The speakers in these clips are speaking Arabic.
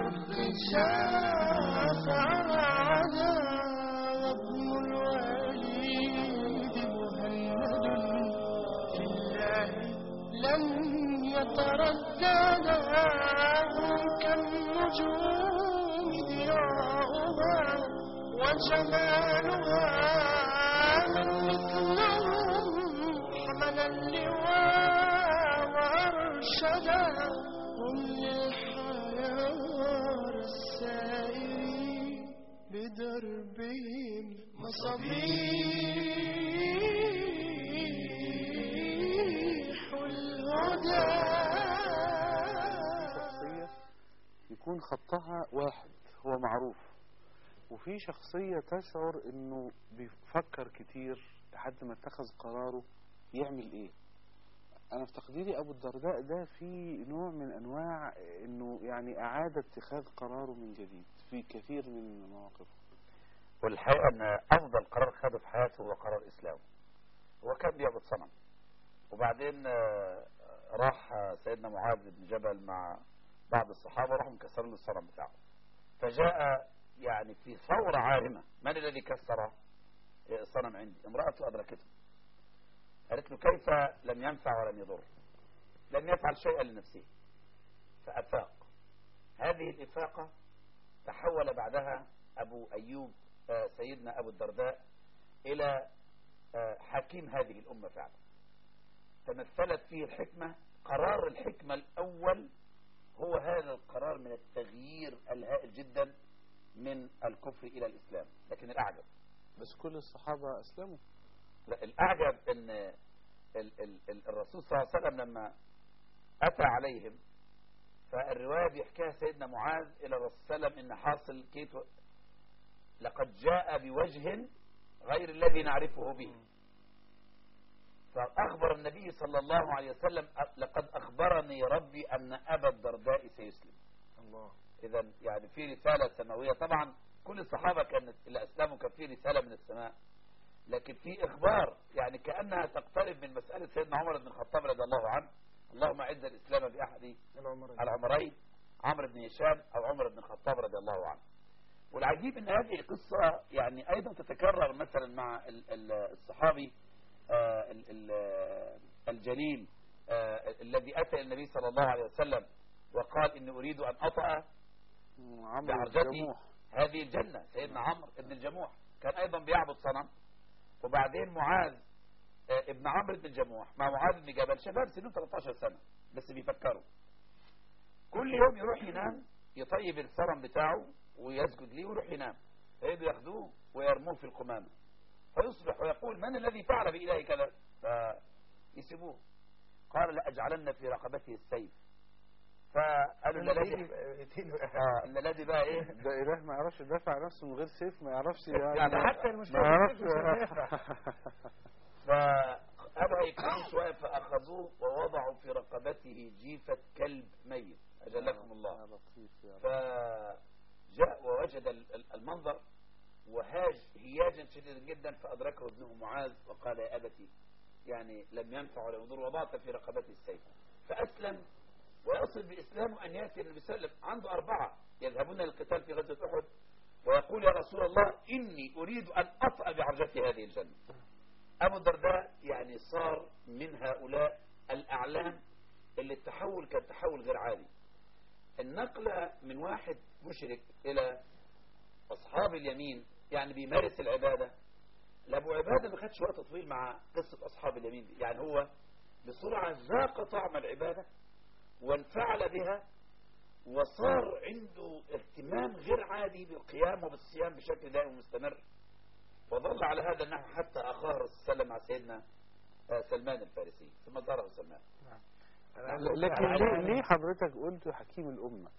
شافعنا وابن الوليد مهند في الله لم يتردد كالنجوم ضياؤها وجمالها من مثلهم حمل اللواء وأرشدا هم للحيار السائرين بدربهم مصابيح الهدى. شخصية يكون خطها واحد هو معروف، وفي شخصية تشعر انه بيفكر كتير لحد ما اتخذ قراره يعمل ايه. انا في تقديري ابو الدرداء ده في نوع من انواع انه يعني اعاد اتخاذ قراره من جديد في كثير من مواقفه. والحقيقة ان افضل قرار خده في حياته هو قرار اسلامه. هو كان بيعبد صنم، وبعدين راح سيدنا معاذ بن جبل مع بعض الصحابة راحوا مكسرين له الصنم بتاعه، فجاء يعني في ثورة عارمة: من الذي كسر الصنم عندي؟ امرأته أدركته، قالت له: كيف لم ينفع ولم يضر، لم يفعل شيئا لنفسه. فأفاق. هذه الإفاقة تحول بعدها أبو أيوب سيدنا أبو الدرداء إلى حكيم هذه الأمة فعلا. تمثلت فيه الحكمة. قرار الحكمة الأول هو هذا القرار من التغيير الهائل جدا من الكفر إلى الإسلام. لكن الأعجب، بس كل الصحابة أسلموا. لا، الأعجب أن الرسول صلى الله عليه وسلم لما أتى عليهم، فالرواية بيحكيها سيدنا معاذ إلى الرسول صلى الله عليه وسلم إن حاصل كيت لقد جاء بوجه غير الذي نعرفه به. فأخبر النبي صلى الله عليه وسلم: لقد أخبرني ربي أن أبا الدرداء سيسلم. الله. إذا يعني في رسالة سماوية. طبعا كل الصحابة كانت اللي أسلموا كان في رسالة من السماء، لكن في إخبار يعني كأنها تقترب من مسألة سيدنا عمر بن الخطاب رضي الله عنه: اللهم أعز الإسلام بأحد العمرين، عمرو بن هشام أو عمر بن الخطاب رضي الله عنه. والعجيب أن هذه القصة يعني أيضا تتكرر مثلا مع الصحابي الجليل الذي أتى النبي صلى الله عليه وسلم وقال: إني أريد أن أطأ بعرجتي هذه الجنة. سيدنا عمرو بن الجموح كان أيضا بيعبد صنم. وبعدين معاذ ابن عمرو بن الجموح مع معاذ بن جبل، شباب سنهم 13 سنة بس بيفكروا. كل يوم يروح ينام يطيب الصنم بتاعه ويسجد ليه ويروح ينام، فيبدوا ياخدوه ويرموه في القمامة، فيصبح ويقول: من الذي فعل بإلهي كذا؟ فيسيبوه. قال: لأجعلن في رقبته السيف. فقالوا: إن الذي بقى إيه؟ ده إله ما يعرفش يدافع نفسه من غير سيف، ما يعرفش يعني حتى المشكلة ما يعرفش. فقالوا هيكونوا شوية، فأخذوه ووضعوا في رقبته جيفة كلب ميت. أجلكم الله. فجاء ووجد المنظر وهاج هياجا شديدا جدا، فأدركه ابنه معاذ وقال: يا أبتي، يعني لم ينفع ولا يضر، وضعت في رقبته السيف. فأسلم. ويصل بإسلامه أن يأتي النبي صلى الله عليه وسلم عنده 4 يذهبون للقتال في غزوة أحد، ويقول: يا رسول الله، إني أريد أن أطأ بعرجتي هذه الجنة. أبو الدرداء يعني صار من هؤلاء الأعلام اللي التحول كان تحول غير عادي. النقلة من واحد مشرك إلى أصحاب اليمين، يعني بيمارس العبادة. لأبو عبادة ما خدش وقت طويل مع قصة أصحاب اليمين دي، يعني هو بسرعة ذاق طعم العبادة وانفعل بها، وصار عنده اهتمام غير عادي بالقيام وبالصيام بشكل دائم ومستمر، وظل على هذا النحو حتى أخاه السلام مع سيدنا سلمان الفارسي، ثم ضرب سلمان. لكن ليه حضرتك قلت حكيم الأمة؟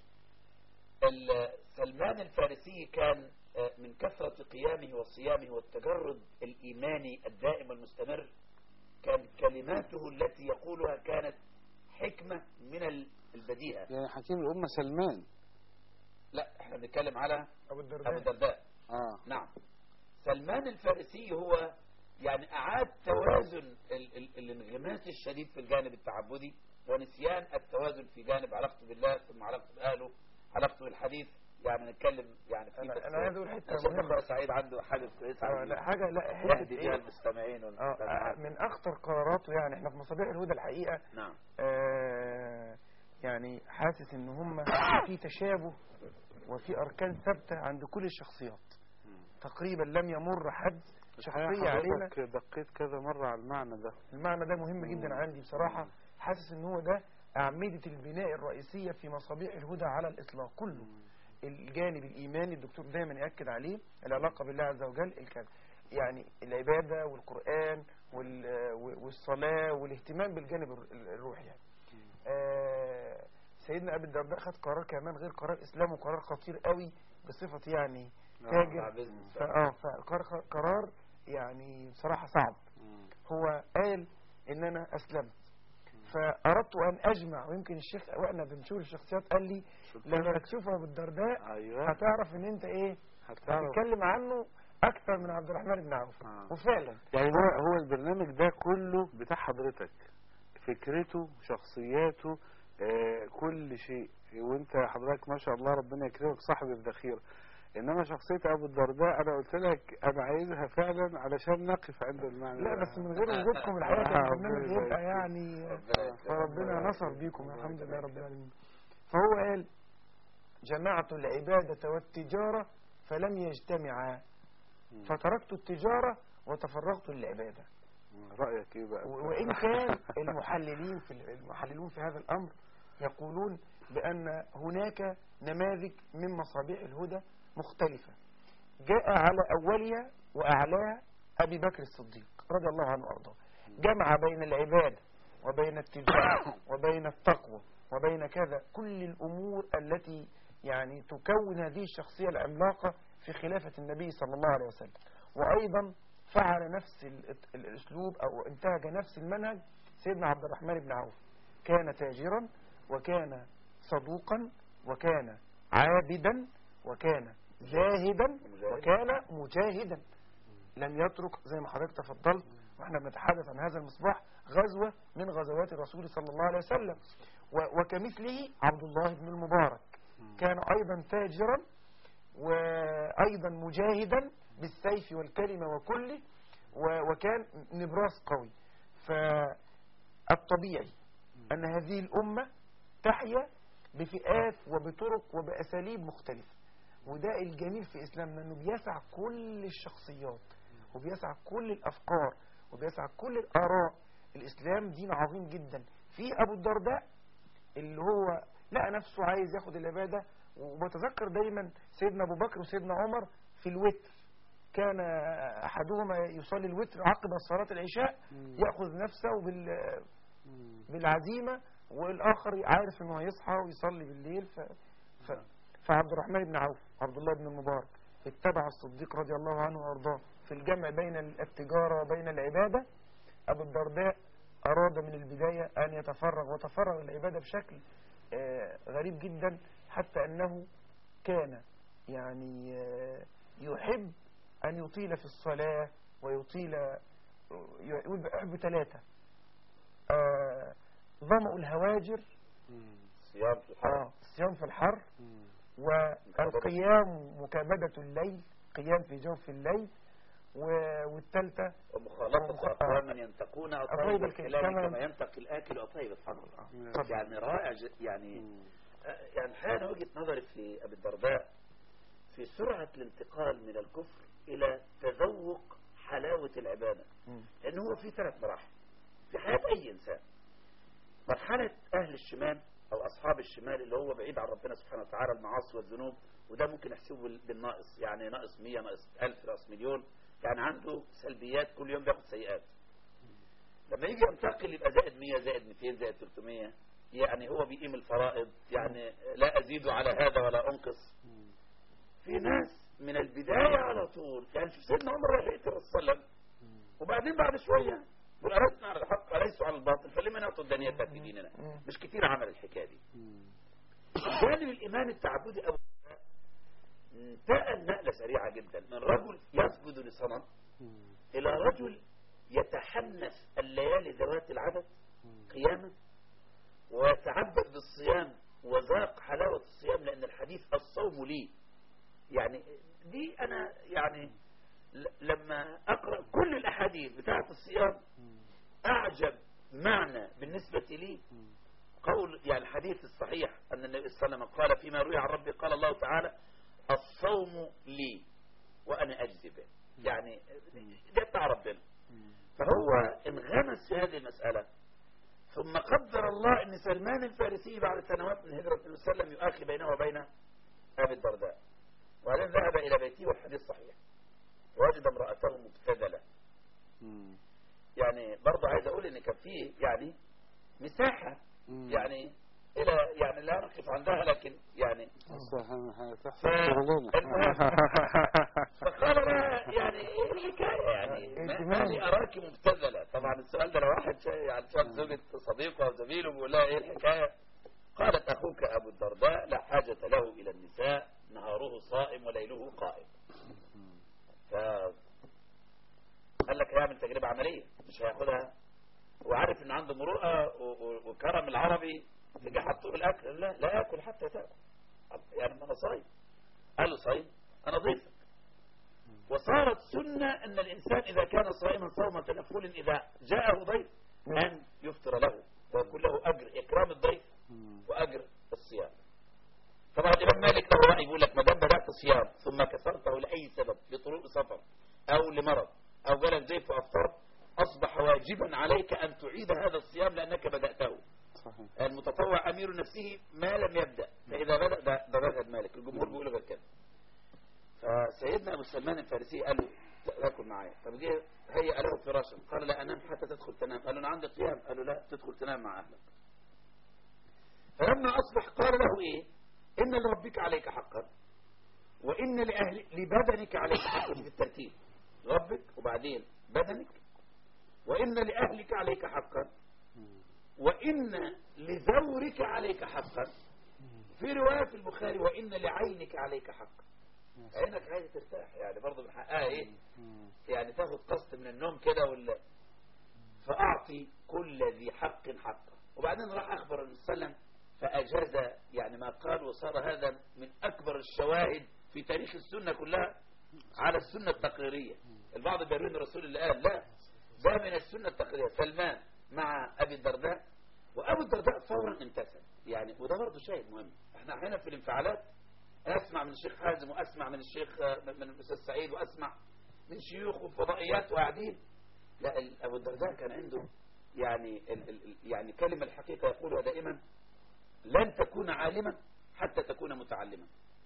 سلمان الفارسي كان من كثرة قيامه وصيامه والتجرد الإيماني الدائم والمستمر، كانت كلماته التي يقولها كانت حكمة من البديهة. يعني حكيم الأمة سلمان؟ لا، احنا بنتكلم على أبو الدرداء. نعم. سلمان الفارسي هو يعني أعاد توازن الانغماس الشديد في الجانب التعبدي ونسيان التوازن في جانب علاقته بالله، ثم علاقته بأهله، علاقته الحديث يعني نتكلم يعني في انا عايز اقول حته الشيخ مهمه. سعيد عنده حاجه كويسه لا حاجه، لا يهدي حته بها ايه، المستمعين والمستمعات. من اخطر قراراته. يعني احنا في مصابيح الهدى الحقيقه نعم. يعني حاسس ان هم في تشابه وفي اركان ثابته عند كل الشخصيات تقريبا. لم يمر حد شخصيه علينا. دقيت كذا مرة على المعنى ده. المعنى ده مهم جدا عندي بصراحه. حاسس ان هو ده اعمده البناء الرئيسيه في مصابيح الهدى على الاطلاق كله. الجانب الايماني الدكتور دايما ياكد عليه، العلاقه بالله عز وجل، الكلام يعني العباده والقران والصلاه والاهتمام بالجانب الروحي يعني. سيدنا ابي الدرداء خد قرار كمان غير قرار اسلام، وقرار خطير قوي بصفه يعني تاجر. فقرار يعني بصراحه صعب. هو قال ان انا اسلمت، فاردت ان اجمع. ويمكن الشيخ واحنا بنشوف الشخصيات قال لي لما تشوف ابو الدرداء هتعرف ان انت ايه، هتتكلم عنه اكثر من عبد الرحمن بن عوف. وفعلا يعني هو البرنامج ده كله بتاع حضرتك، فكرته، شخصياته، كل شيء. وانت حضرتك ما شاء الله ربنا يكرمك صاحب الذخيره. انما شخصيه ابو الدرداء انا قلت لك انا عايزها فعلا علشان نقف عند المعنى. لا بس من غير وجودكم الحقيقه كان البرنامج يبقى يعني فربنا نصر بيكم الحمد لله رب العالمين. فهو قال جمعت العباده والتجاره فلم يجتمعا، فتركت التجاره وتفرغت للعباده. رايك ايه بقى؟ وان كان المحللون في هذا الامر يقولون بان هناك نماذج من مصابيح الهدى مختلفة جاء على أولها وأعلاها أبي بكر الصديق رضي الله عنه وأرضاه. جمع بين العبادة وبين التجارة وبين التقوى وبين كذا كل الأمور التي يعني تكون هذه الشخصية العملاقة في خلافة النبي صلى الله عليه وسلم. وأيضا فعل نفس الأسلوب أو انتهج نفس المنهج سيدنا عبد الرحمن بن عوف. كان تاجرا وكان صدوقا وكان عابدا وكان زاهدا وكان مجاهدا. لم يترك زي ما حضرتك تفضلت واحنا بنتحدث عن هذا المصباح غزوة من غزوات الرسول صلى الله عليه وسلم. وكمثله عبد الله بن المبارك كان أيضا تاجرا وأيضا مجاهدا بالسيف والكلمة وكله، وكان نبراس قوي. فالطبيعي أن هذه الأمة تحيا بفئات وبطرق وبأساليب مختلفة. وده الجميل في إسلامنا أنه بيسع كل الشخصيات وبيسع كل الأفكار وبيسع كل الآراء. الإسلام دين عظيم جدا. في أبو الدرداء اللي هو لقى نفسه عايز ياخد العبادة. وبتذكر دايما سيدنا أبو بكر وسيدنا عمر في الوتر، كان أحدهما يصلي الوتر عقب صلاة العشاء يأخذ نفسه بالعزيمة، والآخر عارف أنه هيصحى ويصلي بالليل. فعبد الرحمن بن عوف عبد الله بن المبارك اتبع الصديق رضي الله عنه وارضاه في الجمع بين التجارة وبين العبادة. أبو الدرداء أراد من البداية أن يتفرغ وتفرغ العبادة بشكل غريب جدا، حتى أنه كان يعني يحب أن يطيل في الصلاة ويطيل يحب 3 ظمأ الهواجر، صيام في الحر والقيام مكابدة الليل، قيام في جوف الليل، والثالثة ومخالطة أقوام ينتقون أطيب الكلام كما ينتقي الآكل أطيب الفضل. يعني رائع يعني أنا وجهة نظري في أبي الدرداء في سرعة الانتقال من الكفر إلى تذوق حلاوة العبادة. لأنه هو في 3 مراحل في حياة أي إنسان. مرحلة أهل الشمال أو أصحاب الشمال اللي هو بعيد عن ربنا سبحانه وتعالى، المعاصي والذنوب، وده ممكن نحسبه بالناقص، يعني ناقص 100 ناقص 1000 ناقص مليون، يعني عنده سلبيات كل يوم بياخد سيئات. لما يجي ينتقل يبقى زائد 100 زائد 200 زائد 300، يعني هو بيقيم الفرائض، يعني لا أزيد على هذا ولا أنقص. في ناس من البداية على طول، يعني شوف سيدنا عمر رايح يقتل الرسول صلى الله عليه وسلم، وبعدين بعد شوية قل ألسنا على الحق وليسوا على الباطل فلما نعطوا الدنيا في ديننا. مش كتير عمل الحكاية دي. جانب الإيمان التعبدي أبو انتقل نقلة سريعة جدا من رجل يسجد لصنم إلى رجل يتحنث الليالي ذوات العدد قياما ويتعبد بالصيام وذاق حلاوة الصيام، لأن الحديث الصوم لي. يعني دي أنا يعني لما أقرأ كل الأحاديث بتاعة الصيام أعجب معنى بالنسبة لي قول يعني الحديث الصحيح أن النبي صلى الله عليه وسلم قال فيما روي عن ربي قال الله تعالى الصوم لي وأنا أجزي به. يعني ده بتاع ربنا. فهو انغمس في هذه المسألة، ثم قدر الله أن سلمان الفارسي بعد سنوات من هجرة النبي صلى الله عليه وسلم يؤخي بينه وبين أبي الدرداء، وبعدين ذهب إلى بيته والحديث صحيح وجد امرأته مبتذلة. يعني برضه عايز أقول إن كان فيه يعني مساحة يعني إلى يعني لا نقف عندها، لكن يعني فقال لها يعني إيه الحكاية يعني ما لي أراك مبتذلة. طبعا السؤال ده لو واحد يعني شاف زوجة صديقه أو زميله بيقول لها إيه الحكاية، قالت أخوك أبو الدرداء لا حاجة له إلى النساء، نهاره صائم وليله قائم. قال لك هيعمل تجربة عملية مش هياخدها، وعارف ان عنده مروءة وكرم العربي تجي حطوه الاكل لا ياكل حتى تاكل. يعني انا صايم، قال له صايم انا ضيفك. وصارت سنة ان الانسان اذا كان صائما صوم تنفل اذا جاءه ضيف ان يفطر له ويكون له اجر اكرام الضيف واجر الصيام. طبعا الامام مالك له راي يقول لك ما دام بدات صيام ثم كسرته لاي سبب لطروق سفر او لمرض او جالك ضيف وافطرت أصبح واجبا عليك أن تعيد هذا الصيام لأنك بدأته. صحيح. المتطوع أمير نفسه ما لم يبدأ، فإذا بدأ ده مذهب مالك، الجمهور بيقولوا غير كده. فسيدنا أبو سلمان الفارسي قال له تأكل معايا. طب جه هيأ له فراشا قال لا أنام حتى تدخل تنام. قال له أنا عندي قيام. قال له لا تدخل تنام مع أهلك. فلما أصبح قال له إيه إن لربك عليك حقا وإن لبدنك عليك حقا في الترتيب، ربك وبعدين بدنك وإن لأهلك عليك حقا وإن لزورك عليك حقا. في رواية في البخاري وإن لعينك عليك حقا. عينك عايزة ترتاح يعني برضه من حقها إيه يعني تاخد قسط من النوم كده ولا. فأعطي كل ذي حق حقه. وبعدين راح أخبر النبي صلى الله عليه وسلم فأجاز يعني ما قال، وصار هذا من أكبر الشواهد في تاريخ السنة كلها على السنة التقريرية. البعض بيروي ان رسول الله قال لا ده من السنة التقريرية. سلمان مع أبي الدرداء وأبو الدرداء فورا امتثل. يعني وده برضه شيء مهم. احنا احيانا في الانفعالات أسمع من الشيخ حازم وأسمع من الشيخ من الأستاذ سعيد وأسمع من شيوخ وفضائيات وقاعدين. لا أبو الدرداء كان عنده يعني كلمة الحقيقة يقولها دائما لن تكون عالما حتى تكون متعلما،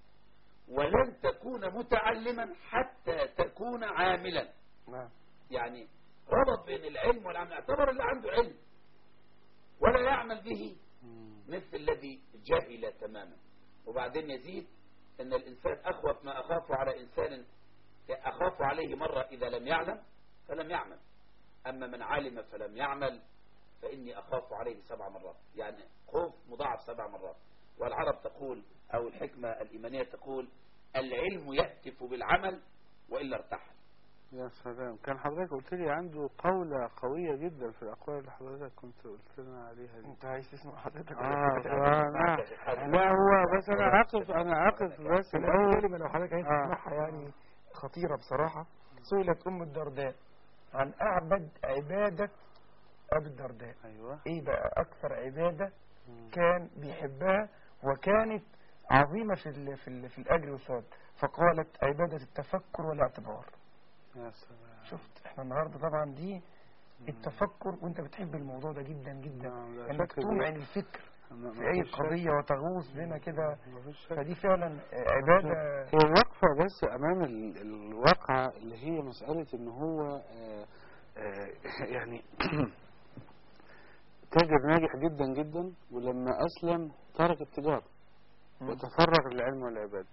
ولن تكون متعلما حتى تكون عاملا. يعني ربط بين العلم والعمل. اعتبر اللي عنده علم ولا يعمل به مثل الذي جهل تماما. وبعدين يزيد ان الانسان اخوف ما اخاف على انسان اخاف عليه مرة اذا لم يعلم فلم يعمل، اما من علم فلم يعمل فاني اخاف عليه 7 مرات. يعني خوف مضاعف 7 مرات. والعرب تقول او الحكمة الايمانية تقول العلم يهتف بالعمل وإلا ارتحل. يا سلام. كان حضرتك قلت لي عنده قولة قوية جدا في الأقوال اللي حضرتك كنت قلت لنا عليها دي. انت عايز تسمع حضرتك؟ لا هو بس أنا عاقف بس الأول كلمة لو حضرتك عايز تسمعها يعني خطيرة بصراحة. سئلت أم الدرداء عن أعبد عبادة أبي الدرداء. أيوة. إيه بقى أكثر عبادة كان بيحبها وكانت عظيمة في الأجر والثواب؟ فقالت عبادة التفكر والاعتبار. يا سلام. شفت احنا النهاردة طبعا دي التفكر، وانت بتحب الموضوع ده جدا جدا انك تمعن الفكر في اي قضية وتغوص بنا كده. فدي فعلا عبادة. هي الوقفة بس امام الواقع اللي هي مسألة ان هو يعني تاجر ناجح جدا جدا، ولما اسلم ترك التجارة وتفرغ للعلم والعبادة.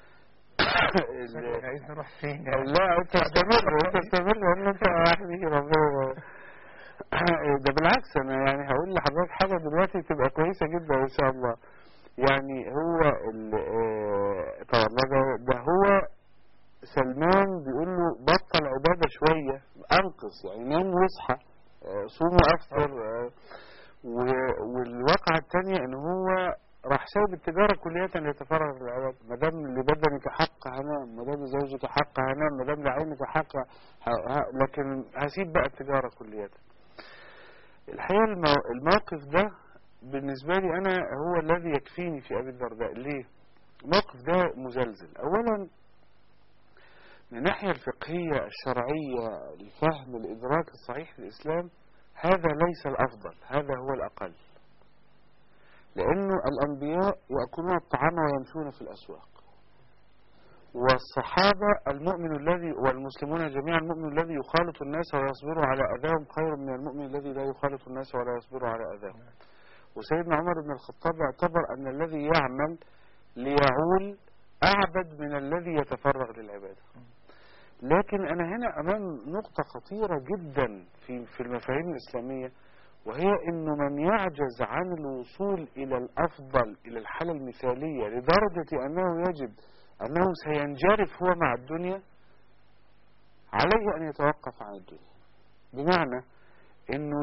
عايز نروح فين؟ لا انت استمر انت واحد ربنا. ده بالعكس انا يعني هقول لحضرتك حاجة دلوقتي تبقى كويسة جدا ان شاء الله. يعني هو طبعا ده هو سلمان بيقول له بطل عبادة شوية انقص، يعني نام واصحى صوم وافطر. والواقعة الثانية ان هو راح سايب التجارة كلية يتفرغ للعبادة. ما دام لبدنك حق هنام، ما دام لزوجك حق هنام، ما دام لعينك حق لكن هسيب بقى التجارة كلية. الحقيقة الموقف ده بالنسبة لي أنا هو الذي يكفيني في أبي الدرداء. ليه؟ الموقف ده مزلزل. أولا من الناحية الفقهية الشرعية، الفهم الإدراك الصحيح للإسلام، هذا ليس الأفضل، هذا هو الأقل. لأنه الأنبياء يأكلون الطعام ويمشون في الأسواق، والصحابة المؤمن الذي والمسلمون جميعا المؤمن الذي يخالط الناس ويصبر على أذاهم خير من المؤمن الذي لا يخالط الناس ولا يصبر على أذاهم. وسيدنا عمر بن الخطاب اعتبر أن الذي يعمل ليعول أعبد من الذي يتفرغ للعبادة. لكن أنا هنا أمام نقطة خطيرة جدا في المفاهيم الإسلامية، وهي أنه من يعجز عن الوصول إلى الأفضل، إلى الحالة المثالية، لدرجة أنه يجد أنه سينجرف هو مع الدنيا، عليه أن يتوقف عن الدنيا. بمعنى أنه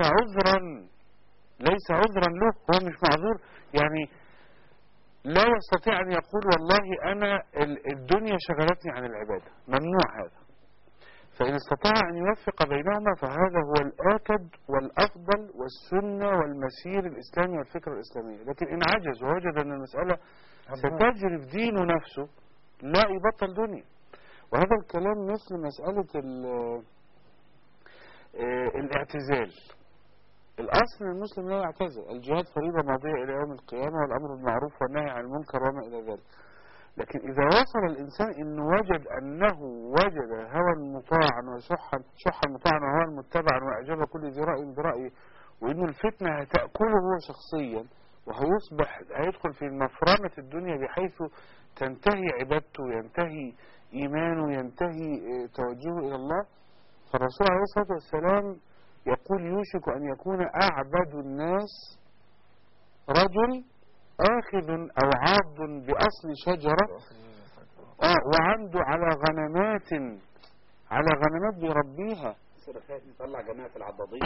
ليس عذرا له، هو مش معذور. يعني لا يستطيع أن يقول والله أنا الدنيا شغلتني عن العبادة، ممنوع هذا. فإن استطاع أن يوفق بينهما فهذا هو الآكد والأفضل والسنة والمسير الإسلامي والفكرة الإسلامية. لكن إن عجز ووجد أن المسألة ستجرف دينه نفسه، لا يبطل دنيا. وهذا الكلام مثل مسألة الاعتزال. الأصل المسلم لا يعتزل، الجهاد فريضة ماضية إلى يوم القيامة، والأمر بالمعروف والنهي عن المنكر وما إلى ذلك. لكن إذا وصل الإنسان إنه وجد هوى مطاعا شحا مطاعا وهوى متبعا وإعجاب كل ذي رأي برأيه، وإنه الفتنة هتأكله هو شخصيا، هيدخل في مفرمة الدنيا بحيث تنتهي عبادته، ينتهي إيمانه، ينتهي توجهه إلى الله. فالرسول عليه الصلاة والسلام يقول يوشك أن يكون أعبد الناس رجل آخذ أو عاض بأصل شجرة وعنده على غنمات بيربيها. يطلع جماعة العضاضين.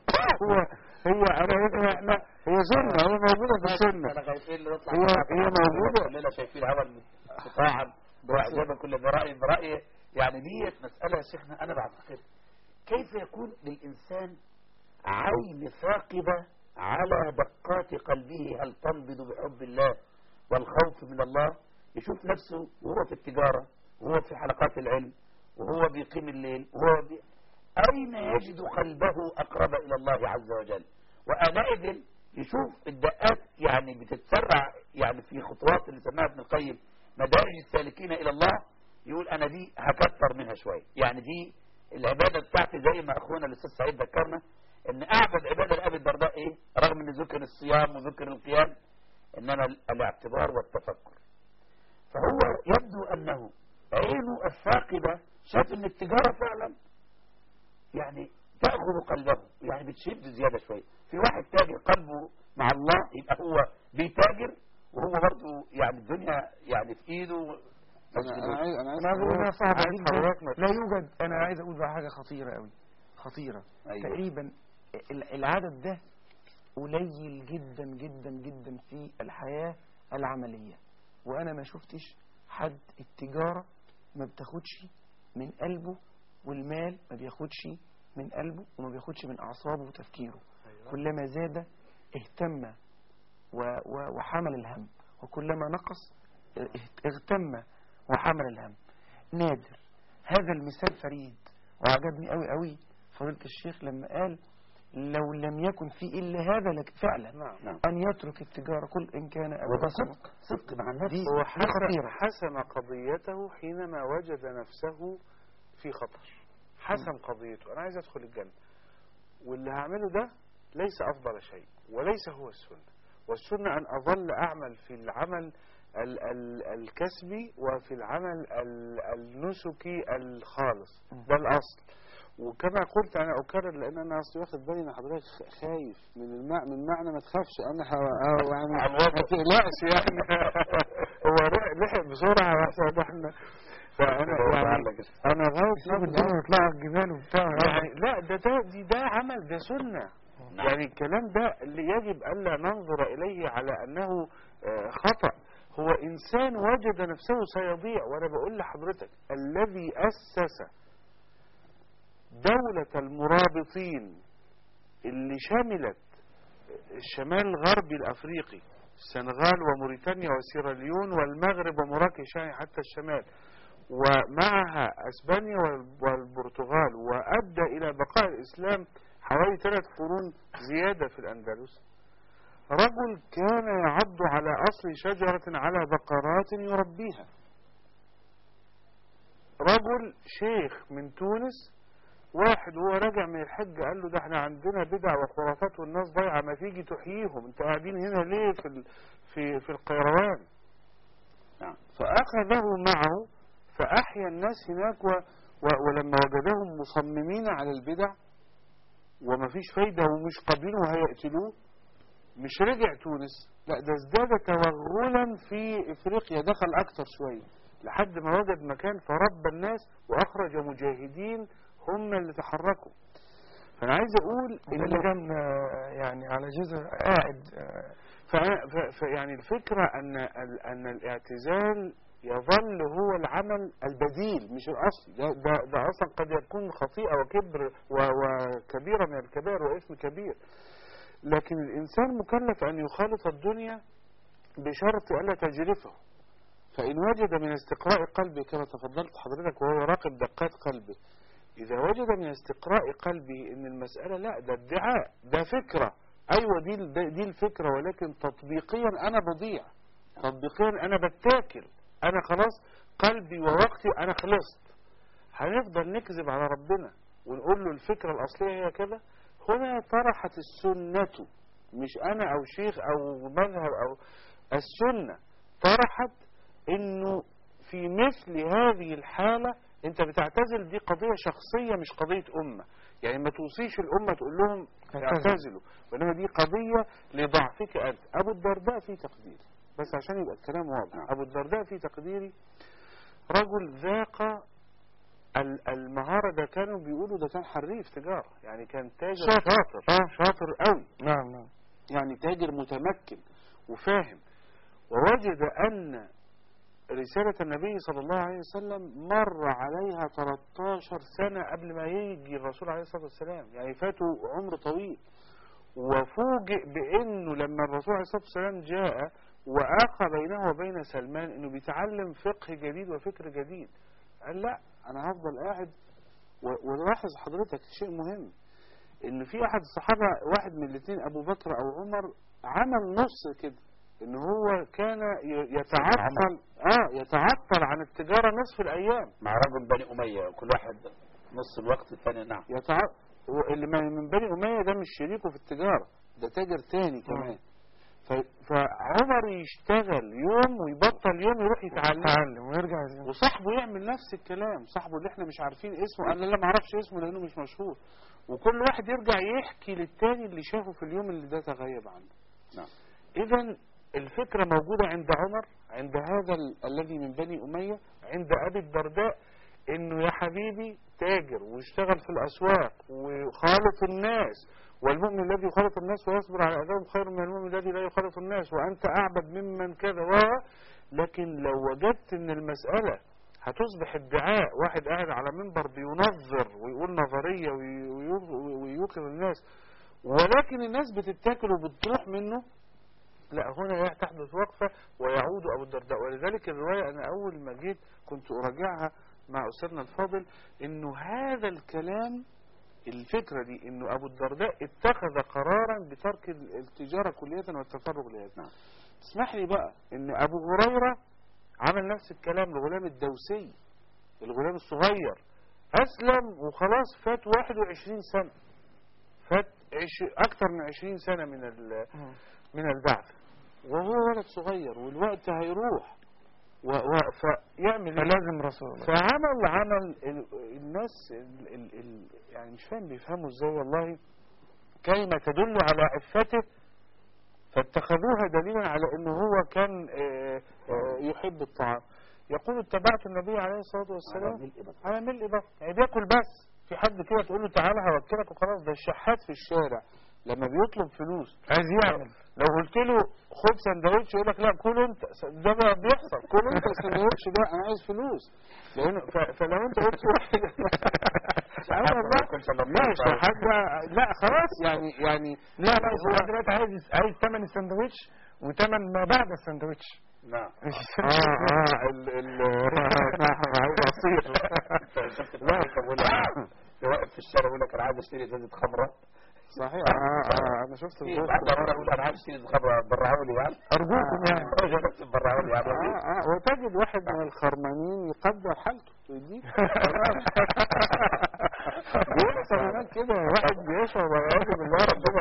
هي سنة، هي موجودة في السنة، هي موجودة. كلنا شايفين هوا مطاعا وإعجاب كل برأي. يعني دي مسألة يا شيخنا أنا بعتقد كيف يكون للإنسان عين ثاقبة على دقات قلبه، هل تنبض بحب الله والخوف من الله، يشوف نفسه وهو في التجارة وهو في حلقات العلم وهو بيقيم الليل أين يجد قلبه أقرب إلى الله عز وجل. وآنئذ يشوف الدقات يعني بتتسرع يعني في خطوات اللي سماها ابن القيم مدارج السالكين إلى الله، يقول أنا دي هكتر منها شوية. يعني دي العبادة بتاعتي زي ما أخونا الأستاذ سعيد ذكرنا ان اعبد عبادة لأبي الدرداء ايه، رغم ان ذكر الصيام وذكر القيام، انما الاعتبار والتفكر. فهو يبدو انه عينه الثاقبة شاف ان التجارة فعلا يعني تأخذ قلبه، يعني بتشد زيادة شوية. في واحد تاجر قلبه مع الله يبقى هو بيتاجر وهو برضه يعني الدنيا يعني في ايده. انا عايز اقول انها صعبة جدا. لا يوجد. انا عايز اقول بقى حاجة خطيرة قوي، خطيرة. أيوة. تقريبا العدد ده قليل جدا جدا جدا في الحياة العملية، وانا ما شفتش حد التجارة ما بتاخدش من قلبه، والمال ما بياخدش من قلبه وما بياخدش من اعصابه وتفكيره. أيوة. كلما زاد اهتم وحمل الهم، وكلما نقص اغتم وحمل الهم. نادر. هذا المثال فريد، وعجبني قوي قوي فضيلة الشيخ لما قال لو لم يكن في إلا هذا لك فعلا نعم. أن يترك التجارة كل إن كان أبدا. صدق مع النفس. هو حسم قضيته حينما وجد نفسه في خطر. حسم قضيته، أنا عايز أدخل الجنة، واللي هعمله ده ليس أفضل شيء وليس هو السنة. والسنة أن أظل أعمل في العمل الكسبي وفي العمل النسكي الخالص، ده الأصل. وكما قلت أنا أكرر لأن أنا أصلي واخد بالي إن حضرتك خايف من معنى ما تخافش. أنا يعني ما تقلقش يعني هو لحق بسرعة واحنا فأنا يعني أنا غاية الدنيا يطلع الجبال وبتاع يعني لا ده عمل، ده سنة. يعني الكلام ده اللي يجب ألا ننظر إليه على أنه خطأ، هو إنسان وجد نفسه سيضيع. وأنا بقول لحضرتك الذي أسس دولة المرابطين اللي شملت الشمال الغربي الأفريقي، السنغال وموريتانيا وسيراليون والمغرب ومراكش يعني حتى الشمال، ومعها أسبانيا والبرتغال، وأدى إلى بقاء الإسلام حوالي 3 قرون زيادة في الأندلس. رجل كان يعض على أصل شجرة على بقرات يربيها. رجل شيخ من تونس، واحد وهو راجع من الحج قال له ده احنا عندنا بدع وخرافات والناس ضايعه، ما تيجي تحييهم، انتوا قاعدين هنا ليه في القيروان؟ فأخذه معه فأحيا الناس هناك ولما وجدهم مصممين على البدع وما فيش فايدة ومش قابلين وهيقتلوه، مش رجع تونس، لا ده ازداد توغلا في افريقيا، دخل اكتر شوية لحد ما وجد مكان فرب الناس واخرج مجاهدين هم اللي تحركوا. فانا عايز اقول اللي كان يعني على جزء قاعد يعني الفكرة ان الاعتزال يظل هو العمل البديل مش الاصلي. ده اصلا قد يكون خطيئة وكبر وكبيرة من الكبائر واسم كبير، لكن الإنسان مكلف أن يخالط الدنيا بشرط ألا تجرفه. فإن وجد من استقراء قلبه كما تفضلت حضرتك وهو يراقب دقات قلبه، إذا وجد من استقراء قلبه أن المسألة لا ده ادعاء، ده فكرة، أيوة دي الفكرة، ولكن تطبيقيا أنا بضيع، تطبيقيا أنا بتاكل، أنا خلاص قلبي ووقتي أنا خلصت، هنفضل نكذب على ربنا ونقول له الفكرة الأصلية هي كذا. هنا طرحت السنة، مش أنا أو شيخ أو مذهب أو السنة، طرحت إنه في مثل هذه الحالة أنت بتعتزل، دي قضية شخصية مش قضية أمة، يعني ما توصيش الأمة تقول لهم اعتزلوا، وإنما دي قضية لضعفك أنت. أبو الدرداء في تقديري، بس عشان يبقى الكلام واضح، أبو الدرداء في تقديري رجل ذاق المهارة، ده كانوا بيقولوا ده كان حريف تجارة، يعني كان تاجر شاطر قوي، نعم يعني تاجر متمكن وفاهم، ووجد أن رسالة النبي صلى الله عليه وسلم مر عليها 13 سنة قبل ما يجي الرسول عليه الصلاة والسلام، يعني فاتوا عمر طويل، وفوجئ بأنه لما الرسول عليه الصلاة والسلام جاء وآخى بينه وبين سلمان أنه بيتعلم فقه جديد وفكر جديد، قال لا أنا هفضل قاعد. ولاحظ حضرتك شيء مهم، إن في أحد الصحابة واحد من الاثنين أبو بكر أو عمر عمل نص كده، إن هو كان يتعطل عن التجارة نصف الأيام مع رجل بني أمية، كل واحد نص الوقت الثاني. نعم. اللي من بني أمية ده مش شريكه في التجارة، ده تاجر تاني كمان. فعمر يشتغل يوم ويبطل يوم يروح يتعلم ويرجع وصاحبه يعمل نفس الكلام، صاحبه اللي احنا مش عارفين اسمه، انا لا ما اعرفش اسمه لانه مش مشهور، وكل واحد يرجع يحكي للتاني اللي شافه في اليوم اللي ده تغيب عنه. نعم. اذا الفكرة موجودة عند عمر، عند هذا الذي من بني أمية، عند أبي الدرداء، انه يا حبيبي تاجر واشتغل في الأسواق وخالط الناس، والمؤمن الذي يخالط الناس ويصبر على أذاهم خير من المؤمن الذي لا يخالط الناس، وأنت أعبد ممن كذا. لكن لو وجدت ان المسألة هتصبح ادعاء، واحد قاعد على منبر بينظر ويقول نظرية ويوقظ الناس، ولكن الناس بتتاكل وبتروح منه، لا هنا تحدث وقفة ويعود أبو الدرداء. ولذلك الرواية أنا أول ما جيت كنت أراجعها مع أستاذنا الفاضل، إنه هذا الكلام، الفكرة دي، إنه أبو الدرداء اتخذ قرارا بترك التجارة كلية والتفرغ لها. اسمح لي بقى إن أبو هريرة عمل نفس الكلام لغلام الدوسي، الغلام الصغير، أسلم وخلاص فات 21 سنة، فات أكثر من 20 سنة من البعث، وهو ولد صغير والوقت هيروح، فيعمل لازم رسول الله. فعمل الناس يعني مش فاهم بيفهموا ازاي والله، كلمة تدل على عفته فاتخذوها دليلا على انه هو كان يحب الطعام. يقول اتبعت النبي عليه الصلاة والسلام على ملء بطن، يعني بياكل بس، في حد كده تقول له تعالى هوكلك وخلاص، ده الشحات في الشارع لما بيطلب فلوس عايز يعمل. لو قلت له خد سندوتش يقول لك لا كل انت، ده بقى بيحصل، كل انت السندوتش ده انا عايز فلوس. لانه فلو انت قلت واحد سبحان الله ماشي حد، لا خلاص يعني لا هو دلوقتي عايز ثمن السندوتش وثمن ما بعد السندوتش. نعم. عايز عصير. لا بقول لك واقف في الشارع يقول لك انا عايز اشتري ازازه خمره. صحيح. انا شفت في بعض مرة اقول انا عايز اشتري خمره برعوا لي يعني ارجوكم يعني بس برعوا لي يعني وتجد واحد من الخرمانين يقدر حالته ويديك. بيحصل هناك كده واحد بيشرب ويعوذ بالله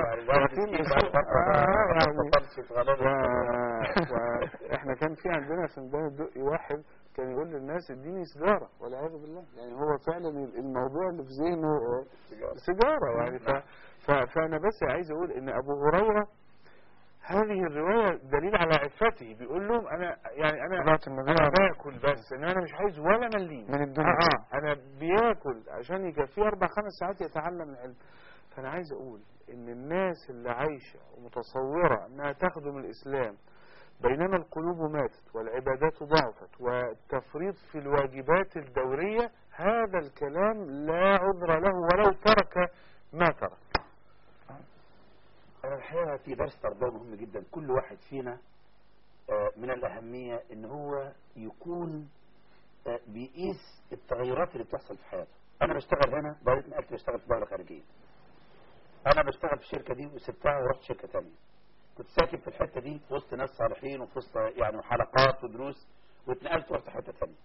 ربنا. احنا كان في عندنا في ميدان الدقي واحد كان يقول للناس اديني سيجاره والعياذ بالله. يعني هو فعلا الموضوع اللي في ذهنه سيجاره يعني. فانا بس عايز اقول ان ابو هريره هذه الروايه دليل على عفته. بيقول لهم انا باكل بس ان انا مش عايز ولا مليم من الدنيا. انا بياكل عشان يكفيه 4-5 ساعات يتعلم العلم. فانا عايز اقول ان الناس اللي عايشه ومتصوره انها تخدم الاسلام بينما القلوب ماتت والعبادات ضعفت والتفريط في الواجبات الدوريه، هذا الكلام لا عذر له ولو ترك ما ترك. الحقيقة في درس تربوي مهم جدا. كل واحد فينا من الأهمية ان هو يكون بيقيس التغيرات اللي بتحصل في حياته. انا بشتغل هنا بقيت نقلت بشتغل في دولة خارجية. انا بشتغل في الشركة دي وسبتها ورحت شركة تانية. كنت ساكن في الحتة دي في وسط ناس صالحين وفي وسط يعني حلقات ودروس، واتنقلت ورحت حتة تانية.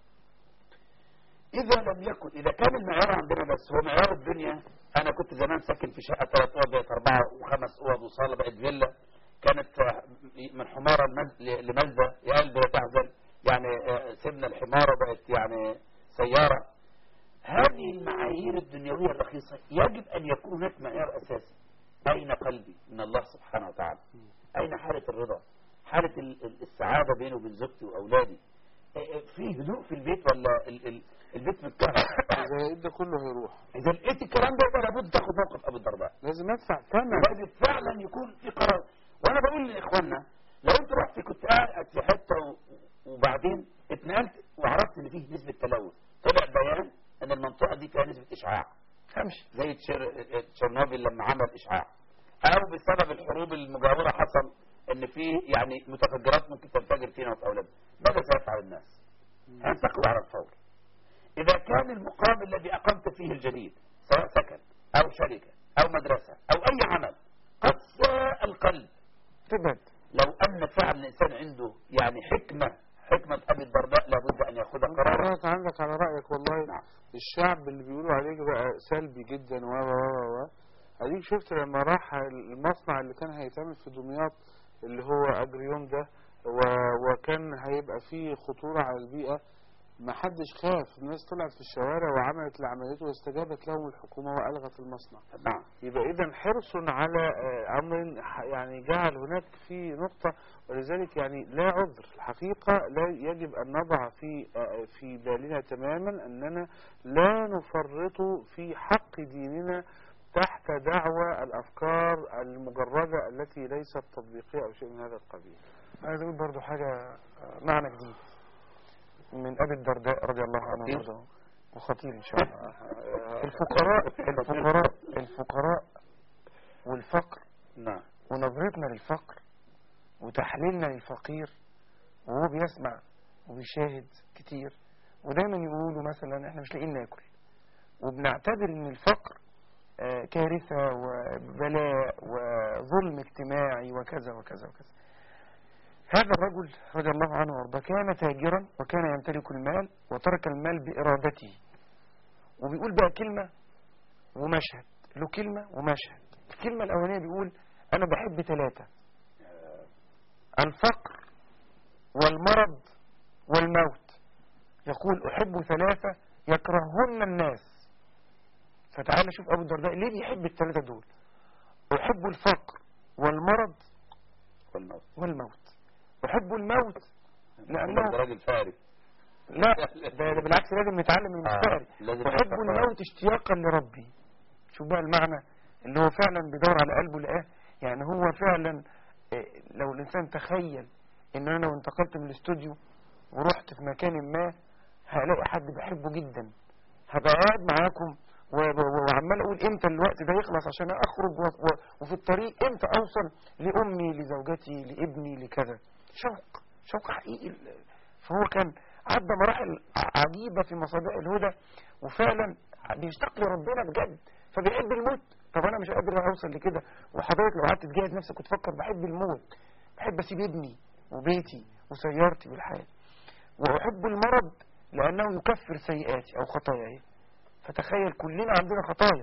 إذا كان المعيار عندنا بس هو معيار الدنيا. أنا كنت زمان ساكن في شقة 3 أوض بقت 4 و5 أوض وصالة بقت فيلا. كانت من حمارة لملزة يا قلبي لا تحزن يعني. سيبنا الحمارة بقت يعني سيارة. هذه المعايير الدنيوية الرخيصة يجب أن يكون هناك معيار أساسي. أين قلبي من الله سبحانه وتعالى؟ أين حالة الرضا؟ حالة السعادة بيني وبين زوجتي وأولادي؟ في هدوء في البيت ولا البيت متكهرب؟ إذا لقيت ده كله هيروح. إذا لقيت الكلام ده يبقى لابد تاخد موقف أبو الدرداء. لازم أدفع ثمن. لازم فعلا يكون في قرار. وأنا بقول لإخواننا لو أنت رحت كنت قاعد في حتة وبعدين اتنقلت وعرفت إن فيه نسبة تلوث، طلع بيان إن المنطقة دي فيها نسبة إشعاع. امشي زي تشيرنوبل لما عمل إشعاع، أو بسبب الحروب المجاورة حصل إن فيه يعني متفجرات ممكن تنفجر فينا وفي أولادنا. ماذا سيفعل الناس؟ هينتقلوا على الفور. إذا كان المقام الذي أقمت فيه الجديد سواء سكن أو شركة أو مدرسة أو أي عمل قد ساء القلب تبعد. لو أن فعل الإنسان عنده يعني حكمة أبي الدرداء لابد أن يأخذ قرارا. عندك على رأيك والله. نعم. الشعب اللي بيقولوا عليك بقى سلبي جدا اديك شفت لما راح المصنع اللي كان هيتعمل في دمياط اللي هو أجريوم ده وكان هيبقى فيه خطورة على البيئة، ما حدش خاف. الناس طلعت في الشوارع وعملت لعمليته واستجابت لهم الحكومة وألغت المصنع. نعم. يبقى إذا حرص على أمر يعني جعل هناك في نقطة. ولذلك يعني لا عذر الحقيقة. لا يجب أن نضع في بالنا تماما أننا لا نفرط في حق ديننا تحت دعوى الأفكار المجردة التي ليست تطبيقية أو شيء من هذا القبيل. عايز أقول برضو حاجة معنى جديد من أبي الدرداء رضي الله عنه وارضاه، وخطير إن شاء الله. الفقراء والفقر. نعم. ونظرتنا للفقر وتحليلنا للفقير وهو بيسمع وبيشاهد كتير، ودايما يقولوا مثلا احنا مش لاقيين ناكل، وبنعتبر ان الفقر كارثة وبلاء وظلم اجتماعي وكذا وكذا وكذا. هذا الرجل رضي الله عنه وارضاه كان تاجرا وكان يمتلك المال وترك المال بإرادته. وبيقول بقى كلمة ومشهد، له كلمة ومشهد. الكلمة الأولانية بيقول أنا بحب 3: الفقر والمرض والموت. يقول أحب 3 يكرههن الناس. فتعال شوف أبو الدرداء ليه بيحب ال3 دول. أحب الفقر والمرض والموت. أحب الموت لأنه راجل فاري. لا ده بالعكس لازم نتعلم من المستقر. أحب الموت اشتياقا لربي. شوف بقى المعنى. اللي هو فعلا بيدور على قلبه لقاه. يعني هو فعلا لو الإنسان تخيل إن أنا لو انتقلت من الاستوديو ورحت في مكان ما هلاقي حد بحبه جدا، هبقى قاعد معاكم وعمال أقول إمتى الوقت ده يخلص عشان أخرج، وفي الطريق إمتى أوصل لأمي لزوجتي لابني لكذا. شوق حقيقي. فهو كان عدى مراحل عجيبة في مصابيح الهدى، وفعلا بيشتاق لربنا بجد، فبيحب الموت. طب أنا مش قادر أوصل لكده، وحضرتك لو قعدت تجهز نفسك وتفكر بحب الموت، بحب أسيب ابني وبيتي وسيارتي والحياة، وأحب المرض لأنه يكفر سيئاتي أو خطاياي. فتخيل كلنا عندنا خطايا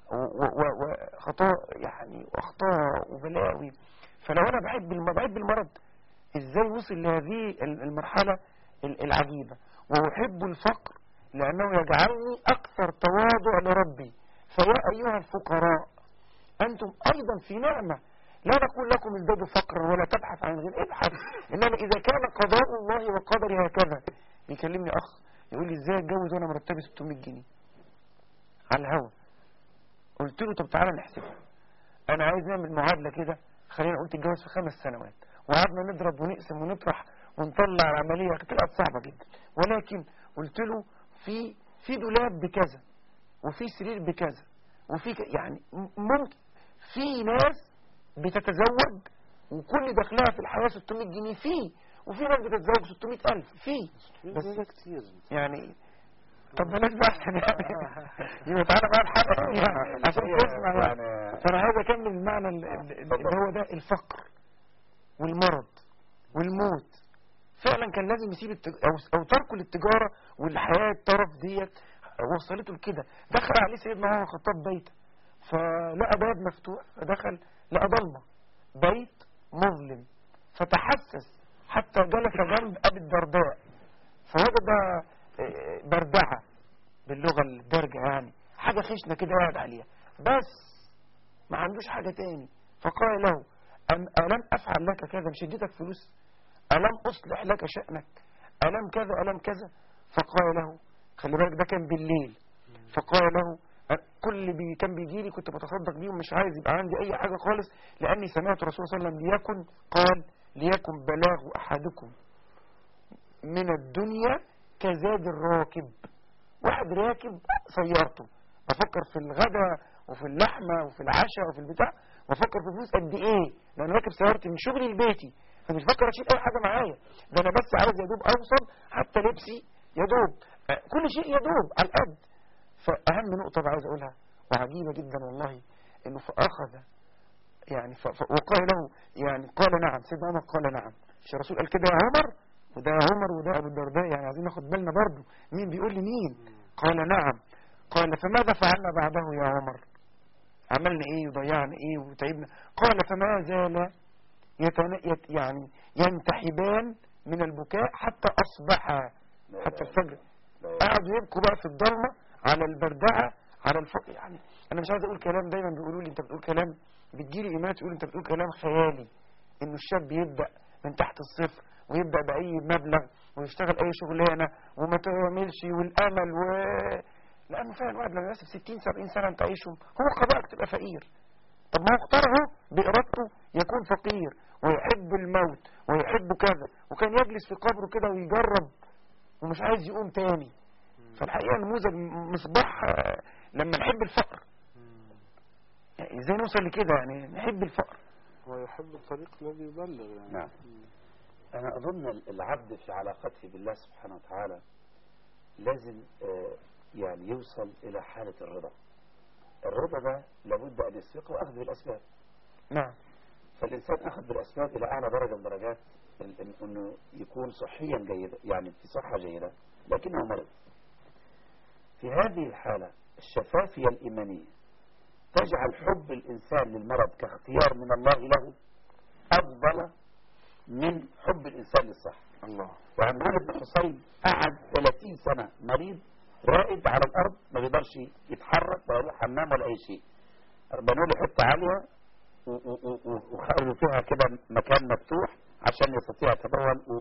وخطايا يعني وأخطاء وبلاوي. فلو أنا بحب المرض، إزاي وصل لهذه المرحلة العجيبة؟ وأحب الفقر لأنه يجعلني أكثر تواضع لربي. فيا أيها الفقراء أنتم أيضا في نعمة، لا نقول لكم ازدادوا فقرا ولا تبحث عن غير، ابحث، إنما إذا كان قضاء الله وقدره هكذا. بيكلمني أخ يقول لي إزاي أتجوز وأنا مرتبي 600 جنيه على الهوا. قلت له طب تعالى نحسبها، أنا عايز نعمل معادلة كده، خلينا قلت الجواز في 5 سنوات، وقعدنا نضرب ونقسم ونطرح ونطلع العملية، طلعت صعبة جدا. ولكن قلت له في دولاب بكذا، وفي سرير بكذا، وفي يعني ممكن في ناس بتتزوج وكل دخلها في الحياة 600 جنيه فيه، وفي ناس بتتزوج 600,000 فيه. بس كتير يعني طب بلاش بقى عشان يعني يبقى تعالى بقى الحلقة يعني عشان تسمع يعني. فأنا عايز أكمل المعنى اللي هو ده الفقر والمرض والموت. فعلا كان لازم يسيب أو تركه للتجارة والحياة الطرف ديت وصلته لكده. دخل عليه سيدنا عمر الخطاب بيته، فلقى باب مفتوح، فدخل لقى ضلمة، بيت مظلم، فتحسس حتى جلس جنب أبي الدرداء، فوجد بردعة باللغة الدارجة، يعني حاجة خشنة كده قاعد عليها بس ما عندوش حاجة تاني. فقال له ألم أفعل لك كذا؟ مش اديتك فلوس؟ ألم أصلح لك شأنك؟ ألم كذا ألم كذا؟ فقال له خلي بالك ده كان بالليل، فقال له كل اللي كان بيجي لي كنت بتصدق بيهم، مش عايز يبقى عندي أي حاجة خالص، لأني سمعت الرسول صلى الله عليه وسلم ليكن بلاغ أحدكم من الدنيا كزاد الراكب. واحد راكب سيارته بفكر في الغداء وفي اللحمة وفي العشاء وفي البتاع، بفكر في فلوس قد ايه، لأن راكب سيارتي من شغلي لبيتي، فمش بفكر اشيل اي حاجة معايا، ده انا بس عايز يدوب اوصل، حتى لبسي يدوب، كل شيء يدوب على القد. فأهم نقطة عايز اقولها وعجيبة جدا والله، انه فأخذ يعني وقال له يعني قال نعم، سيدنا عمر قال نعم. مش الرسول قال كده يا عمر، وده عمر وده أبو الدرداء، يعني عايزين ناخد بالنا برضو مين بيقول لمين. قال نعم. قال فماذا فعلنا بعده يا عمر؟ عملنا ايه وضيعنا ايه وتعبنا؟ قال فما زال يعني ينتحبان من البكاء حتى أصبحا، حتى الفجر قعدوا يبكوا بقى في الضلمة على البردعة على الفقر. يعني أنا مش عايز أقول كلام، دايما بيقولوا لي أنت بتقول كلام، بتجيلي إيمانات يقول أنت بتقول كلام خيالي، إنه الشاب يبدأ من تحت الصفر ويبدأ بأي مبلغ ويشتغل أي شغلانة وما تعملش والأمل لأنه فعلا واحد لما يسف 60-70 سنة أنت عايشهم، هو قضاءك تبقى فقير. طب ما هو اختاره بإرادته يكون فقير ويحب الموت ويحب كذا، وكان يجلس في قبره كده ويجرب ومش عايز يقوم تاني. فالحقيقة نموذج مصباح لما نحب الفقر، يعني ازاي نوصل لكده؟ يعني نحب الفقر ويحب الطريق الذي يبلغ يعني. نعم. أنا أظن العبد في علاقته بالله سبحانه وتعالى لازم يعني يوصل إلى حالة الرضا. الرضا ده لابد أن يسبقه أخذ بالأسباب. نعم. فالإنسان أخذ بالأسباب إلى أعلى درجة من درجات أنه يكون صحيا جيدا، يعني في صحة جيدة لكنه مرض. في هذه الحالة الشفافية الإيمانية تجعل حب الإنسان للمرض كاختيار من الله له أفضل من حب الإنسان للصحة. الله. وعمران بن حصين قعد 30 سنة مريض رائد على الأرض، ما بيقدرش يتحرك ولا يروح حمام ولا أي شيء. بنوا له حتة عالية وخرجوا فيها كده مكان مفتوح عشان يستطيع يتبول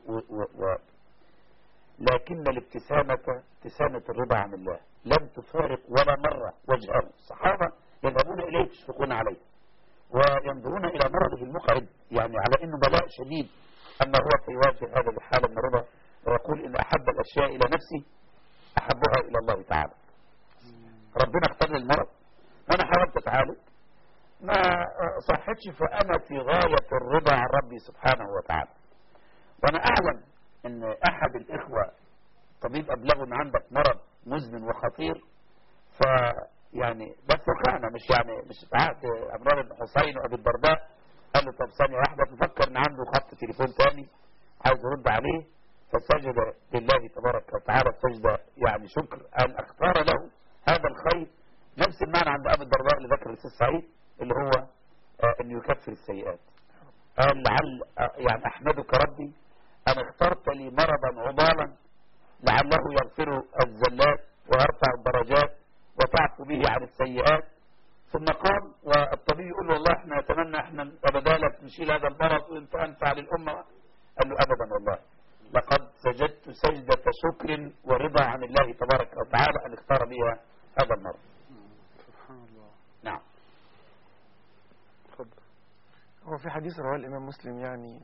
لكن الابتسامة ابتسامة الرضا عن الله لم تفارق ولا مرة وجهه. الصحابة يذهبون إليه يشفقون عليه وينظرون إلى مرضه المقعد، يعني على أنه بلاء شديد، أما هو فيواجه هذا بحالة من الرضا ويقول إن أحب الأشياء إلى نفسي أحبها إلى الله تعالى. ربنا اختار لي المرض وأنا حاولت أتعالج ما صحتش، فأنا في غاية الرضا عن ربي سبحانه وتعالى. وأنا أعلم أن أحد الإخوة طبيب أبلغ أن عندك مرض مزمن وخطير، فيعني بس وقعنا مش عهد عمران بن حسين وأبي الدرداء. قال له طب ثانية واحدة، تفكر أن عنده خط تليفون تاني عايز يرد عليه، فسجد لله تبارك وتعالى سجدة يعني شكر أن اختار له هذا الخير. نفس المعنى عند أبي الدرداء اللي ذكر الأستاذ سعيد اللي هو أن يكفر السيئات. قال لعل يعني أحمدك ربي أن اخترت لي مرضا عضالا لعله يغفر الزلات ويرفع الدرجات وتعفو به عن السيئات. ثم قام والطبيب يقول له والله احنا نتمنى احنا بدالك نشيل هذا المرض وانت انفع للأمة. قال له أبدا والله لقد سجدت سجدة شكر ورضا عن الله تبارك وتعالى أن اختار بها هذا المرض. سبحان الله. نعم. تفضل. هو في حديث رواه الإمام مسلم يعني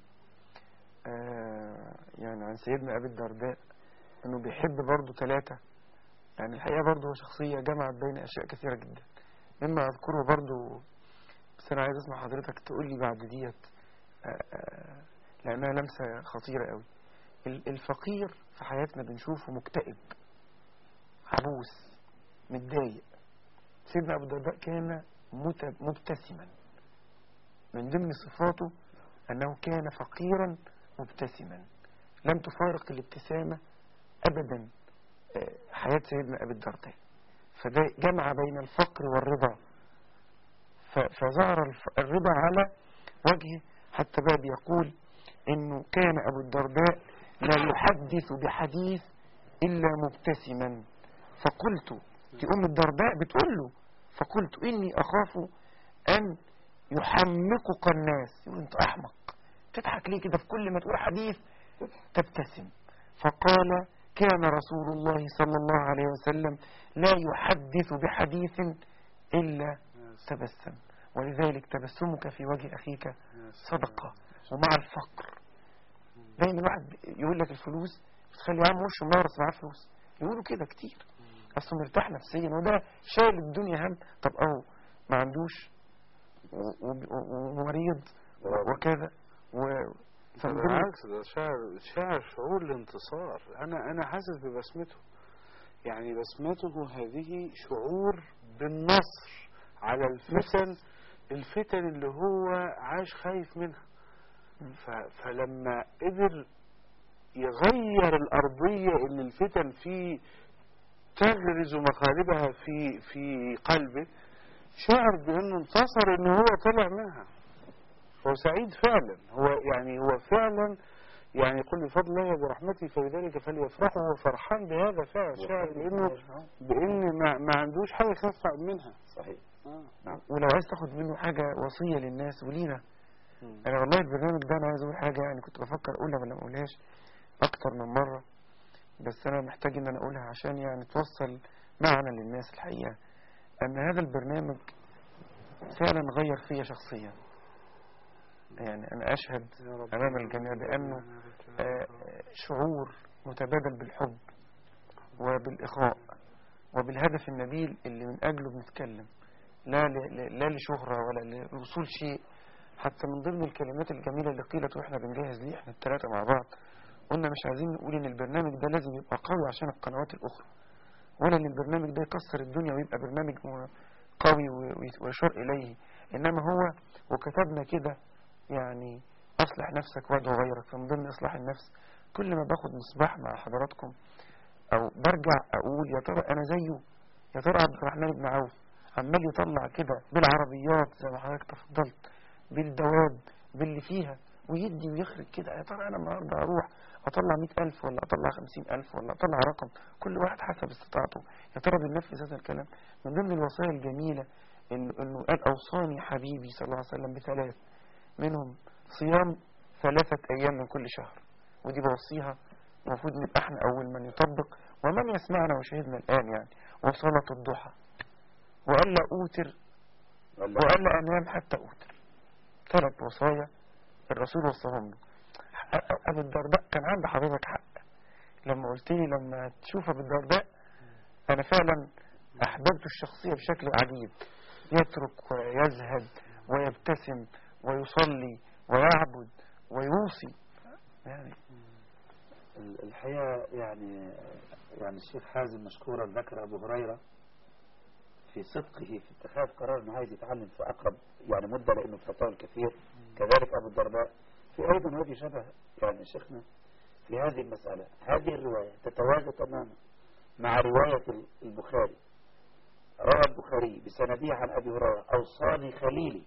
عن سيدنا أبي الدرداء أنه بيحب برضه 3. يعني الحقيقة برضه هو شخصية جمعت بين أشياء كثيرة جدا مما أذكره برضه، بس أنا عايز أسمع حضرتك تقول لي بعد ديت لأنها لمسة خطيرة قوي. الفقير في حياتنا بنشوفه مكتئب، عبوس، متضايق. سيدنا أبو الدرداء كان مبتسما، من ضمن صفاته أنه كان فقيرا مبتسما، لم تفارق الابتسامة أبدا حياة سيدنا أبي الدرداء. فده جمع بين الفقر والرضا، فظهر الرضا على وجهه. حتى بقى بيقول إنه كان أبو الدرداء لا يحدث بحديث إلا مبتسما. فقلت أم الدرداء بتقول له فقلت إني أخاف أن يحمقك الناس. يقول أنت أحمق، تضحك ليه كده في كل ما تقول حديث تبتسم؟ فقال كان رسول الله صلى الله عليه وسلم لا يحدث بحديث إلا تبسم، ولذلك تبسمك في وجه أخيك صدقة. ومع الفقر دايما واحد يقول لك الفلوس بتخلي عام وشه منورس معاه فلوس، يقولوا كده كتير، أصله مرتاح نفسيا وده شايل الدنيا هم. طب ما عندوش ومريض وكذا بالعكس ده شاعر شعور الانتصار. أنا حاسس ببسمته، يعني بسمته هذه شعور بالنصر على الفتن اللي هو عاش خايف منها. فلما قدر يغير الأرضية اللي الفتن فيه تغرز مخالبها في قلبه، شعر بأنه انتصر، إنه هو طلع منها. هو سعيد فعلا، هو فعلا يعني يقول بفضل الله وبرحمته فبذلك فليفرحوا. هو فرحان بهذا فعلا شعر بأن ما عندوش حاجة يخاف منها. صحيح. ولو عايز تاخد منه حاجة وصية للناس ولينا، أنا والله البرنامج ده أنا عايز أقول حاجة يعني كنت بفكر أقولها ولا ما أقولهاش أكتر من مرة، بس أنا محتاج إن أنا أقولها عشان يعني توصل معنى للناس. الحقيقة أن هذا البرنامج فعلا غير فيا شخصيا. يعني أنا أشهد أمام الجميع بأنه شعور متبادل بالحب وبالإخاء وبالهدف النبيل اللي من أجله بنتكلم، لا لشهرة ولا لوصول شيء. حتى من ضمن الكلمات الجميلة اللي قيلت وإحنا بنجهز ليه إحنا الثلاثة مع بعض، قلنا مش عايزين نقول إن البرنامج ده لازم يبقى قوي عشان القنوات الأخرى، ولا إن البرنامج ده يكسر الدنيا ويبقى برنامج قوي ويشار إليه، إنما هو وكتبنا كده يعني أصلح نفسك وادعو غيرك. فمن ضمن إصلاح النفس كل ما باخد مصباح مع حضراتكم أو برجع أقول يا ترى أنا زيه، يا ترى عبد الرحمن بن عوف عمال يطلع كده بالعربيات زي ما حضرتك تفضلت، بالدواب باللي فيها ويدي ويخرج كده. يا ترى أنا النهارده أروح أطلع 100,000 ولا أطلع 50,000 ولا أطلع رقم، كل واحد حسب استطاعته. يا ترى بننفذ هذا الكلام؟ من ضمن الوصايا الجميلة إنه قال أوصاني حبيبي صلى الله عليه وسلم ب3 منهم صيام 3 أيام من كل شهر، ودي بوصيها المفروض نبقى احنا أول من يطبق ومن يسمعنا وشهدنا الآن يعني. وصلاة الضحى، وألا أوتر وألا أنام حتى أوتر. 3 وصايا الرسول وصاهم له. أبو الدرداء كان عند حضرتك حق لما قلت لي لما تشوف أبو الدرداء أنا فعلا أحببت الشخصية بشكل عجيب، يترك ويزهد ويبتسم ويصلي ويعبد ويوصي. يعني الحقيقة يعني الشيخ حازم مشكورا ذكر أبو هريرة في صدقه في اتخاذ قرار أنه عايز يتعلم في أقرب مدة لأنه فتاه الكثير. كذلك أبو الدرداء في أيضا وجه شبه شيخنا في هذه المسألة. هذه الرواية تتواجد تماما مع رواية البخاري. روى البخاري بسنده عن أبي هريرة: أوصاني خليلي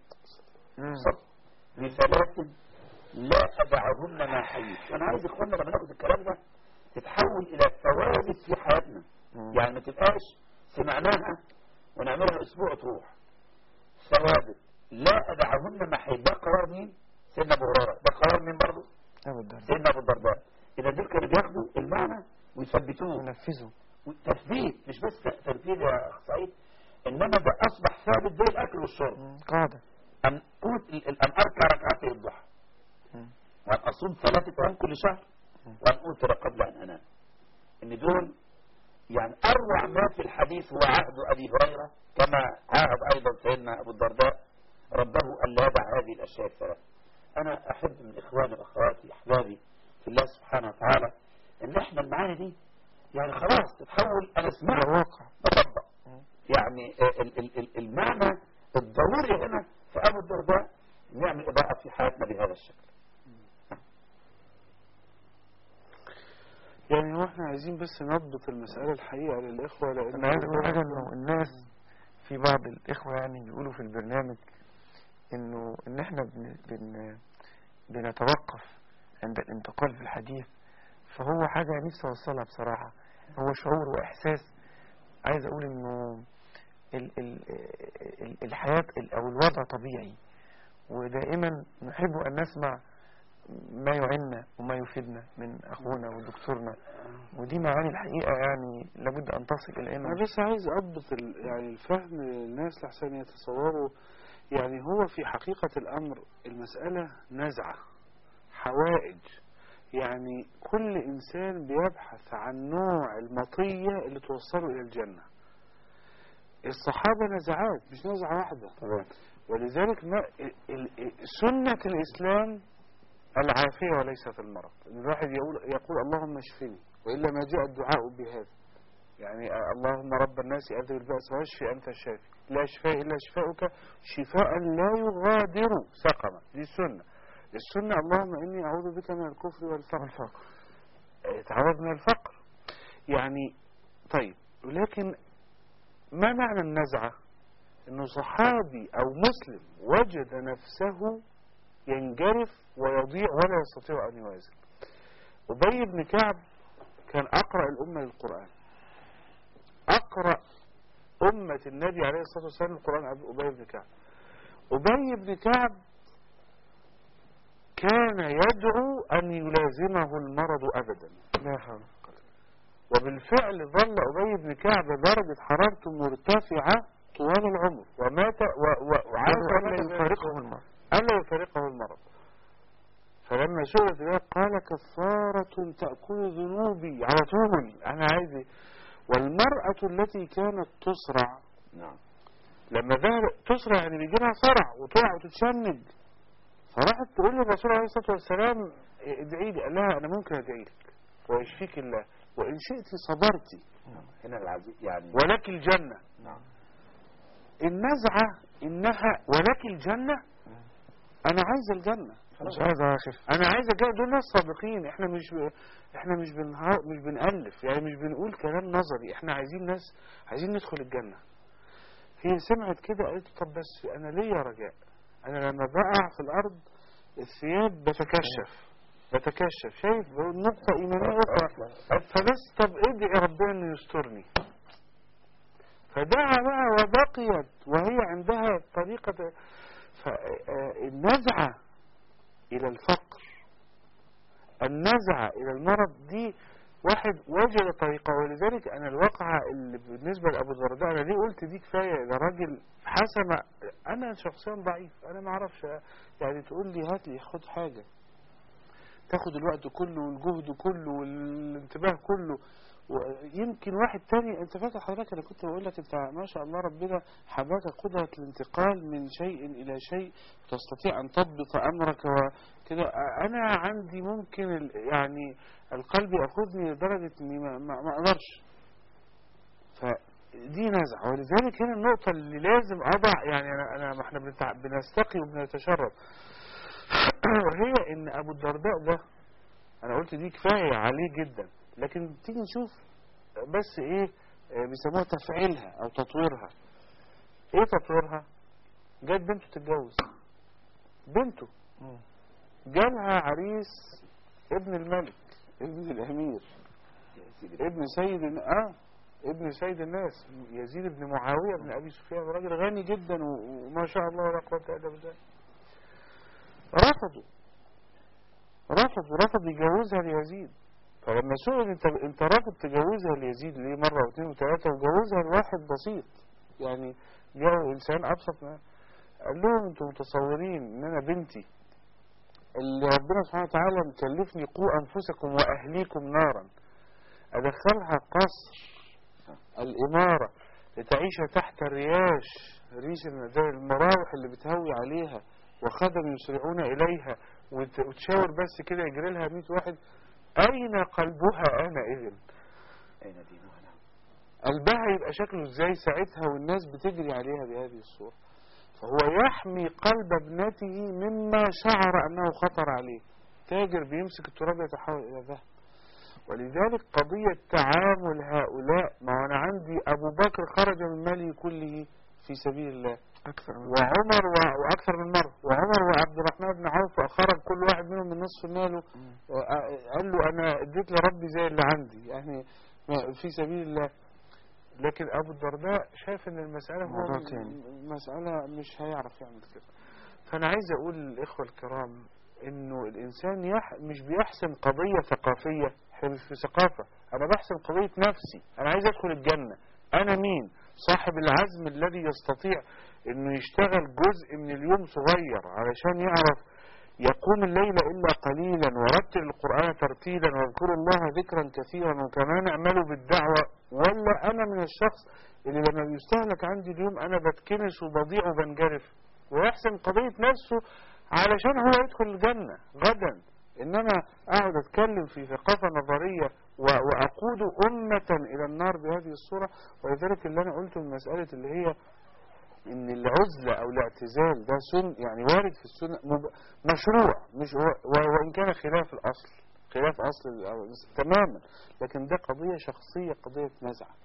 بثلاث لا أدعهن ما حييت. وأنا عايز إخواننا لما ناخد الكلام ده تتحول إلى ثوابت في حياتنا، يعني ما تبقاش سمعناها ونعملها أسبوع تروح. ثوابت لا أدعهن ما حييت. ده قرار مين؟ سيدنا أبو هريرة. ده قرار مين برضه؟ سيدنا أبو الدرداء. إذا دول كانوا بياخدوا المعنى ويثبتوه ونفذوا. تثبيت، مش بس تنفيذ يا أخ سعيد، إنما ده أصبح ثابت زي الأكل والشرب. قاعدة. أن أركع ركعتي الضحى، وأن أصوم 3 أيام كل شهر، وأن أوتر قبل أن أنام. إن دول أروع ما في الحديث هو عهد أبي هريرة، كما عاهد أيضا سيدنا أبو الدرداء ربه أن لا يدع هذه الأشياء الثلاث. أنا أحب من إخواني وأخواتي أحبابي في الله سبحانه وتعالى إن إحنا المعاني دي خلاص تتحول. أنا اسمعها واقع تطبق. المعنى الضروري هنا في أبو الدرداء نعمل إضاءة في حياتنا بهذا الشكل. واحنا عايزين بس نضبط المسألة الحقيقة للإخوة، لأن أنا عايز أقول حاجة إنه الناس في بعض الإخوة بيقولوا في البرنامج إن إحنا بنتوقف عند الانتقال في الحديث. فهو حاجة نفسي أوصلها بصراحة، هو شعور وإحساس. عايز أقول إنه الحياة أو الوضع طبيعي، ودائما نحب أن نسمع ما يعيننا وما يفيدنا من أخونا ودكتورنا، ودي معاني الحقيقة لابد أن تصل إلى أنا بس عايز أضبط الفهم للناس لحسن يتصوروا. هو في حقيقة الأمر المسألة نزعة حوائج. كل إنسان بيبحث عن نوع المطية اللي توصله إلى الجنة. الصحابة نزعات، مش نزعة واحدة. ولذلك سنة الإسلام العافية وليست المرض. الواحد يقول اللهم اشفني، وإلا ما جاء الدعاء بهذا. اللهم رب الناس أذهب البأس واشفي أنت الشافي، لا شفاء إلا شفاؤك شفاء لا يغادر سقما. دي السنة. السنة اللهم إني أعوذ بك من الكفر والفقر. تعوذ من الفقر. طيب، ولكن ما معنى النزعة؟ إنه صحابي أو مسلم وجد نفسه ينجرف ويضيع ولا يستطيع أن يوازن. أبي بن كعب كان أقرأ الأمة للقرآن، أقرأ أمة النبي عليه الصلاة والسلام القرآن. أبي بن كعب كان يدعو أن يلازمه المرض أبدا. لا حول. وبالفعل ظل أبي بن كعب درجة حرارته مرتفعة طوال العمر، ومات وعاش ألا يفارقه المرض. فلما سئل ذلك قال كفارة تأكل ذنوبي على طول. أنا عايز. والمرأة التي كانت تصرع، لما ذهب تسرع بيجي لها صرع وتقع وتتشنج، فراحت تقول للرسول عليه الصلاة والسلام ادعي لي. قال لها أنا ممكن ادعي لك ويشفيك الله، وإن شئت صبرتي هنا العزيز ولك الجنة. النزعة إنها ولك الجنة. أنا عايز الجنة، مش عايز أخف. أنا عايز الجنة. دول ناس صادقين. إحنا مش بنألف، مش بنقول كلام نظري. إحنا عايزين ندخل الجنة. هي سمعت كده قالت طب بس أنا ليا رجاء. أنا لما بقع في الأرض الثياب بتكشف شايف نقطة إيمانية أخرى. فبس طب ادعي ربنا إنه يسترني. فدعا بقى وبقيت وهي عندها طريقة. فالنزعة إلى الفقر، النزعة إلى المرض، دي واحد وجد طريقة. ولذلك أنا الواقعة اللي بالنسبة لأبو الدرداء، أنا ليه قلت دي كفاية، ده راجل حسم. أنا شخصيا ضعيف، أنا ما أعرفش يعني تقول لي هات لي خد حاجة تاخد الوقت كله والجهد كله والانتباه كله. ويمكن واحد تاني، انت فاكر حضرتك انا كنت بقول لك انت ما شاء الله ربنا حباك قدرة الانتقال من شيء الى شيء، تستطيع ان تضبط امرك وكده. انا عندي ممكن يعني القلب ياخذني لدرجة اني ما اقدرش. فدي نزعة. ولذلك هنا النقطة اللي لازم اضع، يعني انا ما احنا بنستقي وبنتشرب وهي ان ابو الدرداء ده انا قلت دي كفاية عليه جدا، لكن تيجي نشوف بس ايه بيسموها تفعيلها او تطويرها. ايه تطويرها؟ جت بنته تتجوز، بنته جالها عريس ابن الملك ابن الامير ابن سيد ابن سيد الناس يزيد بن معاوية بن ابي سفيان، راجل غني جدا وما شاء الله لا قوة الا بالله. رفض يجوزها ليزيد. فلما سئل انت رافض تجوزها ليزيد ليه مرة واثنين وثلاثة وجوزها لواحد بسيط، يعني جاء انسان ابسط قال لهم انتم متصورين ان انا بنتي اللي ربنا سبحانه وتعالى مكلفني قوا انفسكم واهليكم نارا ادخلها قصر الامارة لتعيش تحت ريش المراوح اللي بتهوي عليها وخدم يسرعون اليها وتشاور بس كده يجري لها 100 واحد؟ أين قلبها أنا إذن؟ أين دينها؟ نعم. قلبها يبقى شكله إزاي ساعتها والناس بتجري عليها بهذه الصورة؟ فهو يحمي قلب ابنته مما شعر أنه خطر عليه. تاجر بيمسك التراب يتحول إلى ذهب. ولذلك قضية تعامل هؤلاء، ما أنا عندي أبو بكر خرج من ماله كله في سبيل الله وعمر وأكثر من مرة، وعمر وعبد الرحمن بن عوف خرج كل واحد منهم من نصف ماله قال له أنا اديت لربي زي اللي عندي، يعني في سبيل الله. لكن أبو الدرداء شايف أن المسألة هو مسألة مش هيعرف يعمل كده. فأنا عايز أقول للإخوة الكرام إنه الإنسان مش بيحسن قضية ثقافية، مش في ثقافة، أنا بحسن قضية نفسي. أنا عايز أدخل الجنة، أنا مين؟ صاحب العزم الذي يستطيع إنه يشتغل جزء من اليوم صغير علشان يعرف يقوم الليل إلا قليلا ورتل القرآن ترتيلا واذكروا الله ذكرا كثيرا وكمان اعملوا بالدعوة. ولا أنا من الشخص اللي لما بيستهلك عندي اليوم أنا بتكنس وبضيع وبنجرف، ويحسن قضية نفسه علشان هو يدخل الجنة غدا. إنما أقعد أتكلم في ثقافة نظرية وأقود أمة إلى النار بهذه الصورة. ولذلك اللي أنا قلته من مسألة اللي هي إن العزلة أو الاعتزال ده يعني وارد في السنة مشروع، مش وإن كان خلاف الأصل، خلاف أصل تماما، لكن ده قضية شخصية، قضية نزعة.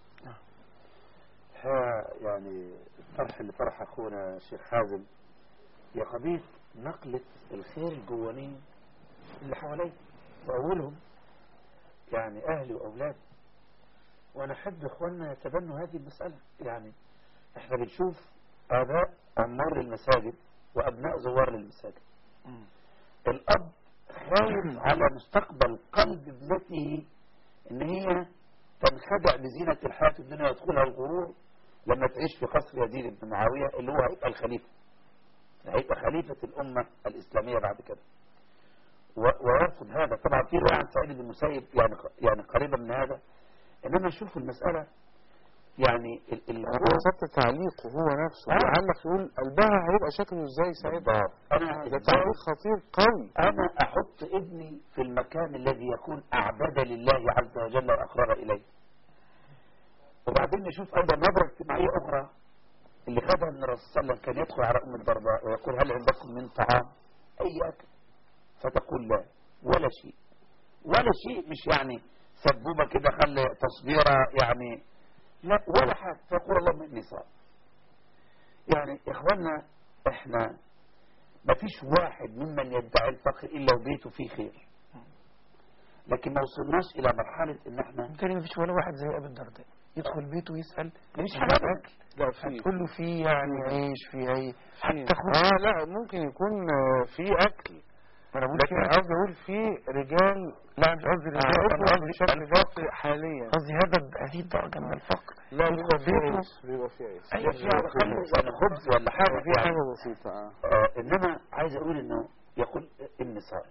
يعني الطرح اللي طرح أخونا الشيخ حازم هي قضية نقلة الخير الجواني اللي حواليه وأولهم يعني أهلي وأولادي. وأنا أحب إخواننا يتبنوا هذه المسألة. يعني إحنا بنشوف آباء عمار للمساجد وأبناء زوار للمساجد. الأب خايف على مستقبل قلب ابنته إن هي تنخدع بزينة الحياة الدنيا ويدخلها الغرور لما تعيش في قصر يزيد بن معاوية اللي هو هيبقى الخليفة، هيبقى خليفة الأمة الإسلامية بعد كده، ويرفض هذا. طبعا في رواية عن سعيد بن المسيب يعني قريبة من هذا. إنما نشوف المسألة يعني وصلت تعليقه هو نفسه يعلق يقول قلبها هيبقى شكله ازاي ساعتها. ده تعليق خطير قوي. أنا أحط ابني في المكان الذي يكون أعبد لله عز وجل وأقرب إليه. وبعدين نشوف أيضا نظرة اجتماعية أخرى اللي خدها من الرسول صلى الله عليه وسلم. كان يدخل على أم الدرداء ويقول هل عندكم من طعام؟ أي أكل؟ فتقول لا، ولا شيء، ولا شيء. مش يعني سبوبة كده خلي تصبيرة يعني، لا ولا حاجة. فيقول اللهم إني صائم. يعني إخواننا إحنا ما فيش واحد ممن يدعي الفقر إلا وبيته فيه خير، لكن ما وصلناش إلى مرحلة إن إحنا يمكن ما فيش ولا واحد زي أبي الدرداء يدخل بيته ويسأل مفيش حاجة أكل. لا في كله فيه يعني عيش فيه أي حتى لا ممكن يكون في أكل، ما انا بقول لكن كده. عاوز اقول في رجال لا مش قصدي رجال، انا أعرفهم قصدي بشكل الفقر. دقيق حاليا. قصدي هذا هذه الدرجة من الفقر. لا يدخل بيبقى فيه بيته. عيش، بيبقى فيه عيش. أي في على الأقل يعني خبز ولا حاجة في يعني. حاجة بسيطة. إنما عايز أقول إنه يقول إني صائم.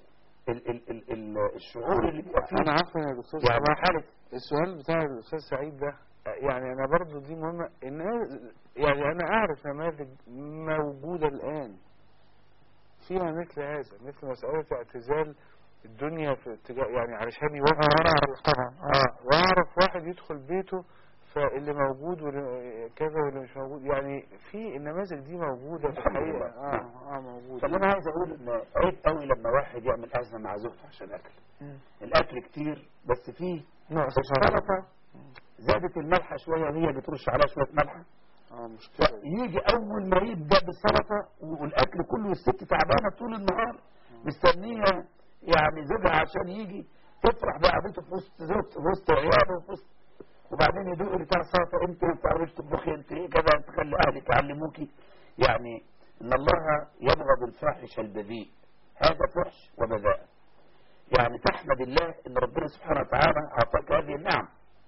الشعور اللي بيبقى فيه أنا عارف يا دكتور يعني صلاح، حالة السؤال بتاع الأستاذ سعيد ده يعني أنا برضو دي مهمة، إن يعني أنا أعرف نماذج موجودة الآن فيها مثل هذا، مثل مسألة اعتزال الدنيا في اتجاه يعني علشان يوفر. أنا أعرف طبعا. وأعرف واحد يدخل بيته فاللي موجود واللي كذا واللي مش موجود، يعني في النماذج دي موجودة في الحمد الحقيقة. لله. موجودة. فاللي أنا عايز أقول إن عيب قوي لما واحد يعمل أزمة مع زوجته عشان أكل. الأكل كتير بس فيه نقص السلطة زادت الملحة شوية وهي بترش عليها شوية ملحة. مشكلة. يجي أول ما يبدأ بالسلطة والأكل كله والست تعبانة طول النهار مستنية يعني زوجها عشان يجي تفرح بقعدته في وسط زوجته في وسط عياله وفي وسط، وبعدين يدوق بتاع السلطة انت ما بتعرفش تطبخي انت كذا انت خلي اهلك يعلموكي. يعني ان الله يبغض الفاحش البذيء، هذا فحش وبذاء. يعني تحمد الله ان ربنا سبحانه وتعالى اعطاك هذه النعم،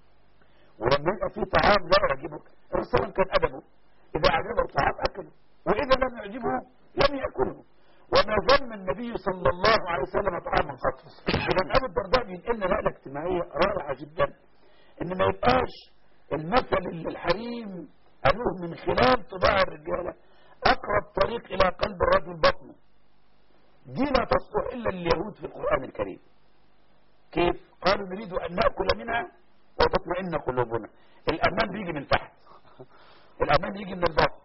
ولما يبقى في طعام لا يعجبك الرسول كان ادبه اذا اعجبه الطعام اكله واذا لم يعجبه لم ياكله، وما ذم النبي صلى الله عليه وسلم طعاما قط. اذا ابو الدرداء بينقلنا نقله اجتماعيه رائعه جدا، ان ما يبقاش المثل اللي الحريم قالوه من خلال طباع الرجاله اقرب طريق الى قلب الرجل بطنه، دي لا تصلح الا لليهود في القران الكريم. كيف؟ قالوا نريد ان ناكل منها وتطمئن قلوبنا. الامان بيجي من تحت، الامان بيجي من البطن.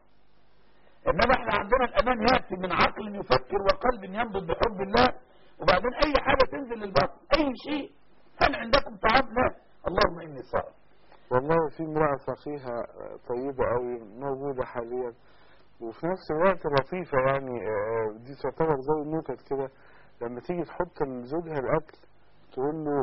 انما احنا عندنا الامان ياتي من عقل يفكر وقلب ينبض بحب الله، وبعدين اي حاجه تنزل للبطن اي شيء. هل عندكم طعام؟ لا. اللهم اني صائم. والله في امرأة فقيهة طيبة قوي موجودة حاليا، وفي نفس الوقت لطيفة يعني. دي تعتبر زي النكت كده، لما تيجي تحط لزوجها الأكل تقول له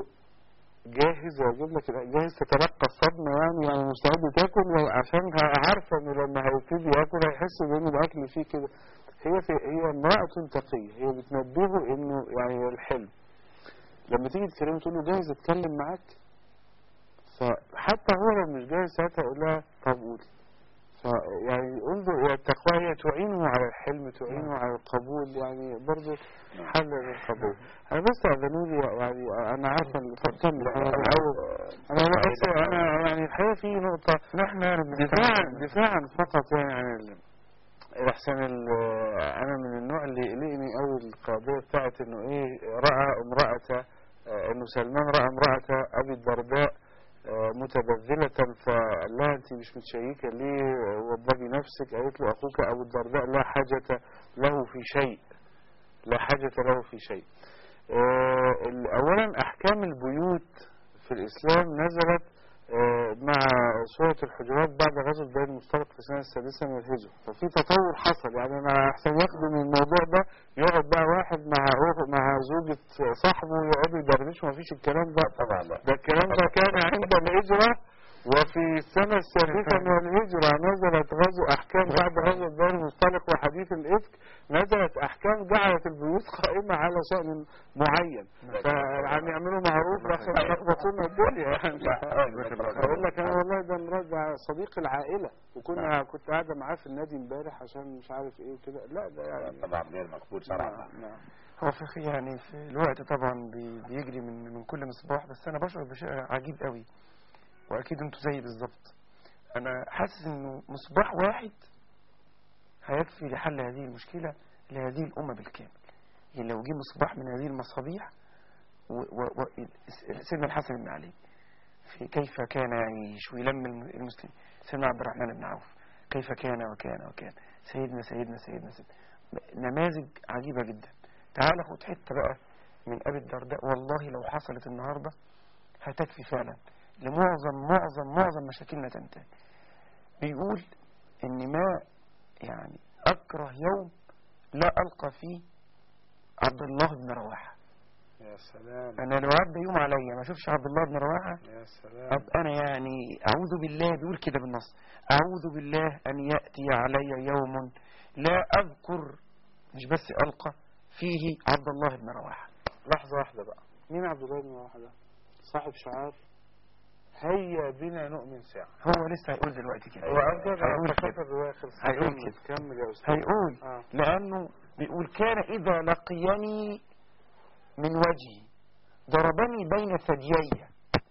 جاهز وأجيب لك جاهز تتلقى الصدمة، يعني مستعد تاكل، عشان عارفة إنه لما هيبتدي ياكل هيحس بإن الأكل فيه كده. هي امرأة تقية، هي بتنبهه إنه يعني الحلم. لما تيجي تكلمه تقول له جاهز أتكلم معاك، فحتى هو لو مش جاهز ساعتها يقول لها طب قولي. فيعني انظر التقوى هي تعينه على الحلم، تعينه على القبول، يعني برضه حل للقبول. انا بس اذنوا لي يعني انا عارفه ان فكرني انا بس انا يعني الحقيقه في نقطه نحن دفاعا فقط يعني عن الاحسن. انا من النوع اللي يقلقني قوي القضيه بتاعت انه راى امراه انه سلمان راى امراه ابي الدرداء متبذلة فقال لها انت مش متشيكة ليه وضبي نفسك؟ قالت له اخوك ابو الدرداء لا حاجة له في شيء، لا حاجة له في شيء. اولا احكام البيوت في الاسلام نزلت مع سورة الحجرات بعد غزوة بني المصطلق في السنة السادسة من الهجرة، ففي تطور حصل. يعني انا احسن يخدم الموضوع ده يقعد بقى واحد مع زوجة صاحبه يقعدوا يدردشوا، مفيش الكلام ده طبعا لا. ده الكلام ده كان عند الهجرة، وفي السنة السادسة من الهجرة نزلت أحكام بعد غزوة بني المصطلق وحديث الإفك، نزلت أحكام جعلت البيوت قائمة على شأن معين. فيعني يعملوا معروف عشان يخبطونا الدنيا يعني. أقول لك أنا والله ده صديق العائلة، كنت قاعدة معاه في النادي امبارح عشان مش عارف إيه وكده. لا ده يعني طبعا غير مقبول شرعا. هو في يعني في الوقت طبعا بيجري من كل مصباح، بس أنا بشعر بشيء عجيب قوي، واكيد انتوا زيي بالظبط. انا حاسس انه مصباح واحد هيكفي لحل هذه المشكله لهذه الامه بالكامل. يعني لو جه مصباح من هذه المصابيح سيدنا الحسن بن علي في كيف كان يعيش ويلم المسلمين، سيدنا عبد الرحمن بن عوف كيف كان وكان سيدنا نماذج عجيبه جدا. تعال خد حته بقى من ابي الدرداء، والله لو حصلت النهارده هتكفي فعلا لمعظم مشاكلنا تنتهي. بيقول ان ما يعني اكره يوم لا القى فيه عبد الله بن رواحه. يا سلام. انا لو عدى يوم عليا ما اشوفش عبد الله بن رواحه يا سلام. ابقى انا يعني اعوذ بالله، بيقول كده بالنص، اعوذ بالله ان ياتي علي يوم لا اذكر مش بس القى فيه عبد الله بن رواحة. لحظة واحدة بقى، مين عبد الله بن رواحة ده؟ صاحب شعار هيا بنا نؤمن ساعة. هو لسه هيقول دلوقتي كده، هو قال كده، هيقول فاكر كده، الرواية خلصت. هيقول كمل كده. كمل يا أستاذ. هيقول لأنه بيقول كان إذا لقيني من وجهي ضربني بين ثديي،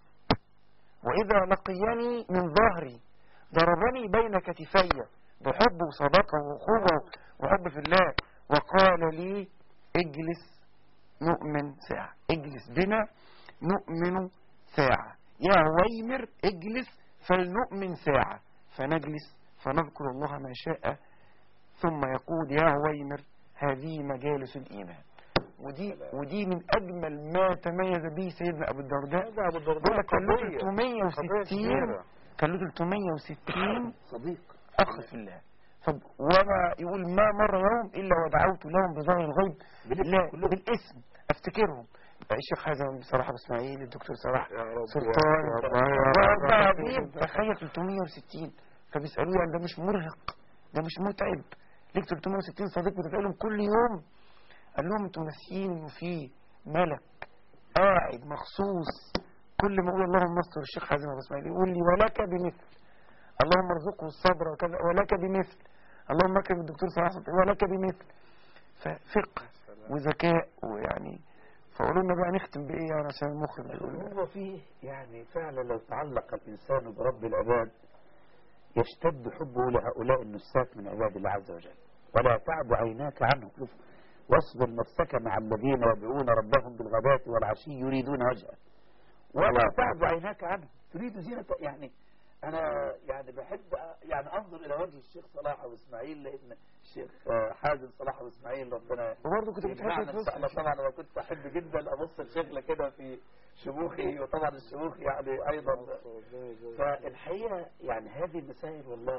وإذا لقيني من ظهري ضربني بين كتفي، بحب وصداقة وأخوة وحب في الله، وقال لي اجلس نؤمن ساعة، اجلس بنا نؤمن ساعة يا هويمر، اجلس فلنؤمن ساعة، فنجلس فنذكر الله ما شاء، ثم يقول يا هويمر هذه مجالس الإيمان. ودي من أجمل ما تميز به سيدنا أبو الدرداء. بقول لك كان له 360 كان له 360 صديق أخ في الله. طب وما يقول ما مر يوم إلا ودعوت لهم بظهر الغيب لا بالاسم أفتكرهم، الشيخ حازم صلاح أبو إسماعيل، الدكتور صلاح سلطان، وبعدين تخيل 360. فبيسألوه يعني ده مش مرهق، ده مش متعب ليك 360 صديق بتتقابلهم كل يوم؟ قال لهم انتم ناسيين انه في ملك قاعد مخصوص كل ما اقول اللهم استر الشيخ حازم ابو اسماعيل يقول لي ولك بمثل، اللهم ارزقه الصبر وكذا ولك بمثل، اللهم اكرم الدكتور صلاح ولك بمثل. ففقه وذكاء ويعني. فقولوا لنا بقى نختم بايه يعني عشان المخرج يقول. هو فيه يعني فعلا لو تعلق الإنسان برب العباد يشتد حبه لهؤلاء النساك من عباد الله عز وجل، ولا تعب عيناك عنهم، واصبر نفسك مع الذين يدعون ربهم بالغداة والعشي يريدون وجهه، ولا تعب عيناك عنهم تريد زينة. يعني أنا يعني بحب يعني أنظر إلى وجه الشيخ صلاح أبو إسماعيل، لأن الشيخ حازم صلاح أبو إسماعيل ربنا وبرضه كنت بتحب إن شاء الله. طبعا أنا كنت أحب جدا أبص لشكله كده في شموخي، وطبعا الشموخ يعني أيضا. فالحقيقة يعني هذه المسائل والله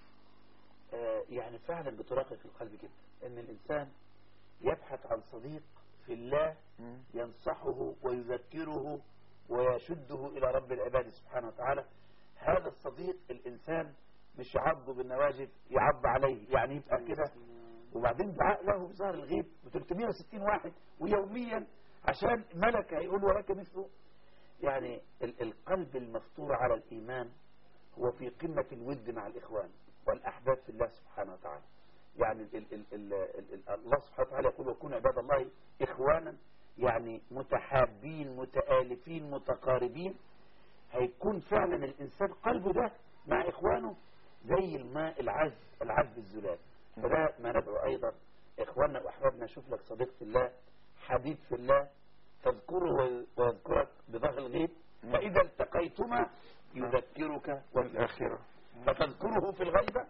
يعني فعلا بتراقق القلب جدا، إن الإنسان يبحث عن صديق في الله ينصحه ويذكره ويشده إلى رب العباد سبحانه وتعالى. هذا الصديق الإنسان مش يعضه بالنواجذ، يعض عليه، يعني يبقى كده. وبعدين دعاء له بظهر الغيب ب360 واحد ويوميا، عشان ملك هيقول ولك مثله. يعني القلب المفطور على الإيمان هو في قمة الود مع الإخوان والأحباب في الله سبحانه وتعالى. يعني الله سبحانه وتعالى يقول وكونوا عباد الله إخوانا، يعني متحابين متآلفين متقاربين. هيكون فعلا الإنسان قلبه ده مع إخوانه زي الماء العذب الزلال. فده ما ندعو أيضا إخواننا وأحبابنا، شوف لك صديق في الله، حبيب في الله، تذكره ويذكرك بظهر الغيب، فإذا التقيتما يذكرك وفي الآخرة، فتذكره في الغيبة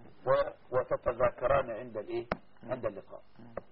وتتذاكران عند الايه؟ عند اللقاء.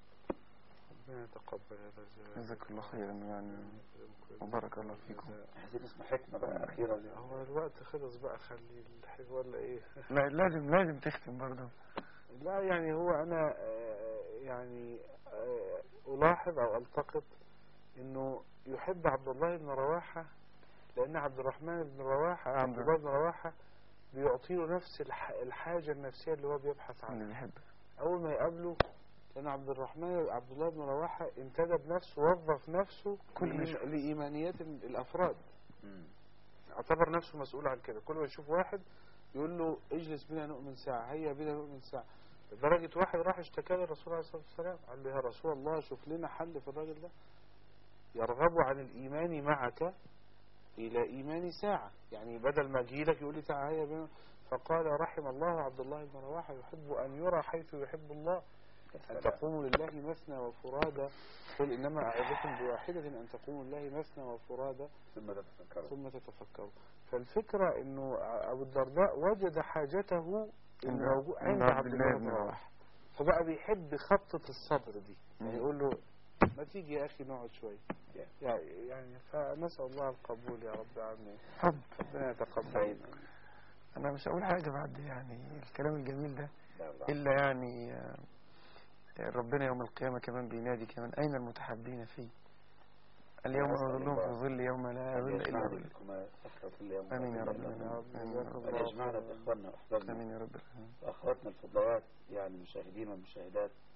تقبل هذا. جزاك الله خيرا يعني، وبارك الله فيكم. عايزين نسمع حكمة بقى أخيرة. هو الوقت خلص بقى، خلي الحكمة ولا ايه؟ لا لازم تختم برضه. لا يعني هو انا يعني الاحظ او التقط انه يحب عبد الله بن رواحة، لان عبد الرحمن بن رواحة عبد الله بن رواحة بيعطيه نفس الحاجة النفسية اللي هو بيبحث عنها اول ما يقابله. لان عبد الله بن رواحة انتدب نفسه، وظف نفسه لإيمانيات الافراد، اعتبر نفسه مسؤول عن كده. كل ما يشوف واحد يقول له اجلس بنا نؤمن ساعة، هيا بنا نؤمن ساعة. لدرجة واحد راح اشتكى للرسول عليه الصلاة والسلام، قال له يا رسول الله شوف لنا حل في الراجل ده، يرغب عن الإيمان معك إلى إيمان ساعة، يعني بدل ما أجي لك يقول لي تعال هيا بنا. فقال رحم الله عبد الله بن رواحة يحب أن يرى حيث يحب الله، أن تقوموا لله مثنى وفرادى، قل إنما أعظكم بواحدة أن تقوموا لله مثنى وفرادى ثم تتفكروا. فالفكرة إنه أبو الدرداء وجد حاجته عند عبد الله بن رواحة، فبقى بيحب خطة الصبر دي، يعني يقول له ما تيجي يا أخي نقعد شوية يعني. فنسأل الله القبول يا رب العالمين. ربنا يتقبل. أنا مش هقول حاجة بعد يعني الكلام الجميل ده، إلا يعني ربنا يوم القيامة كمان بينادي كمان أين المتحبين فيه، اليوم نظلهم في ظل يوم لا ظل إلا ظل. آمين يا رب العالمين. يجمعنا بإخواننا وأحبابنا. آمين يا رب. وأخواتنا الفضليات يعني المشاهدين والمشاهدات،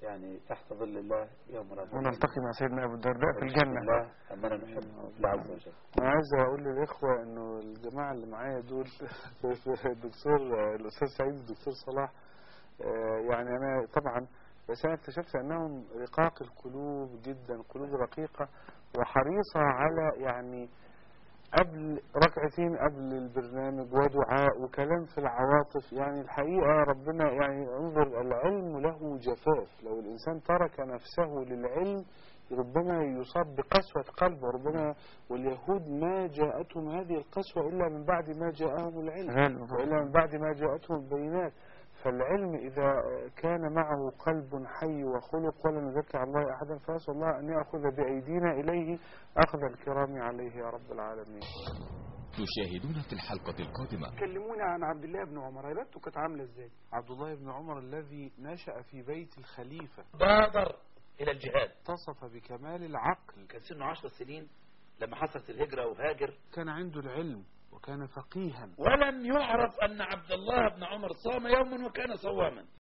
يعني تحت ظل الله يوم لا ظل ونلتقي مع سيدنا أبو الدرداء في الجنة. الله أننا نحب الله عز وجل. أنا عايز أقول للإخوة إنه الجماعة اللي معايا دول الأستاذ سعيد والدكتور صلاح، يعني أنا طبعا بس أنا اكتشفت أنهم رقاق القلوب جدا، قلوب رقيقة وحريصة على يعني قبل ركعتين قبل البرنامج ودعاء وكلام في العواطف. يعني الحقيقة ربنا يعني انظر، العلم له جفاف، لو الإنسان ترك نفسه للعلم ربما يصاب بقسوة قلب، وربما واليهود ما جاءتهم هذه القسوة إلا من بعد ما جاءهم العلم وإلا من بعد ما جاءتهم البينات. فالعلم إذا كان معه قلب حي وخلق ولا نزكي على الله أحدا، فأسأل الله أن يأخذ بأيدينا إليه أخذ الكرام عليه يا رب العالمين. تشاهدون في الحلقة القادمة. كلمونا عن عبد الله بن عمر، عبادته كانت عاملة ازاي؟ عبد الله بن عمر الذي نشأ في بيت الخليفة بادر إلى الجهاد، اتصف بكمال العقل، كان سنه 10 سنين لما حصلت الهجرة وهاجر، كان عنده العلم وكان فقيها، ولم يعرف أن عبد الله بن عمر صام يوما وكان صواما.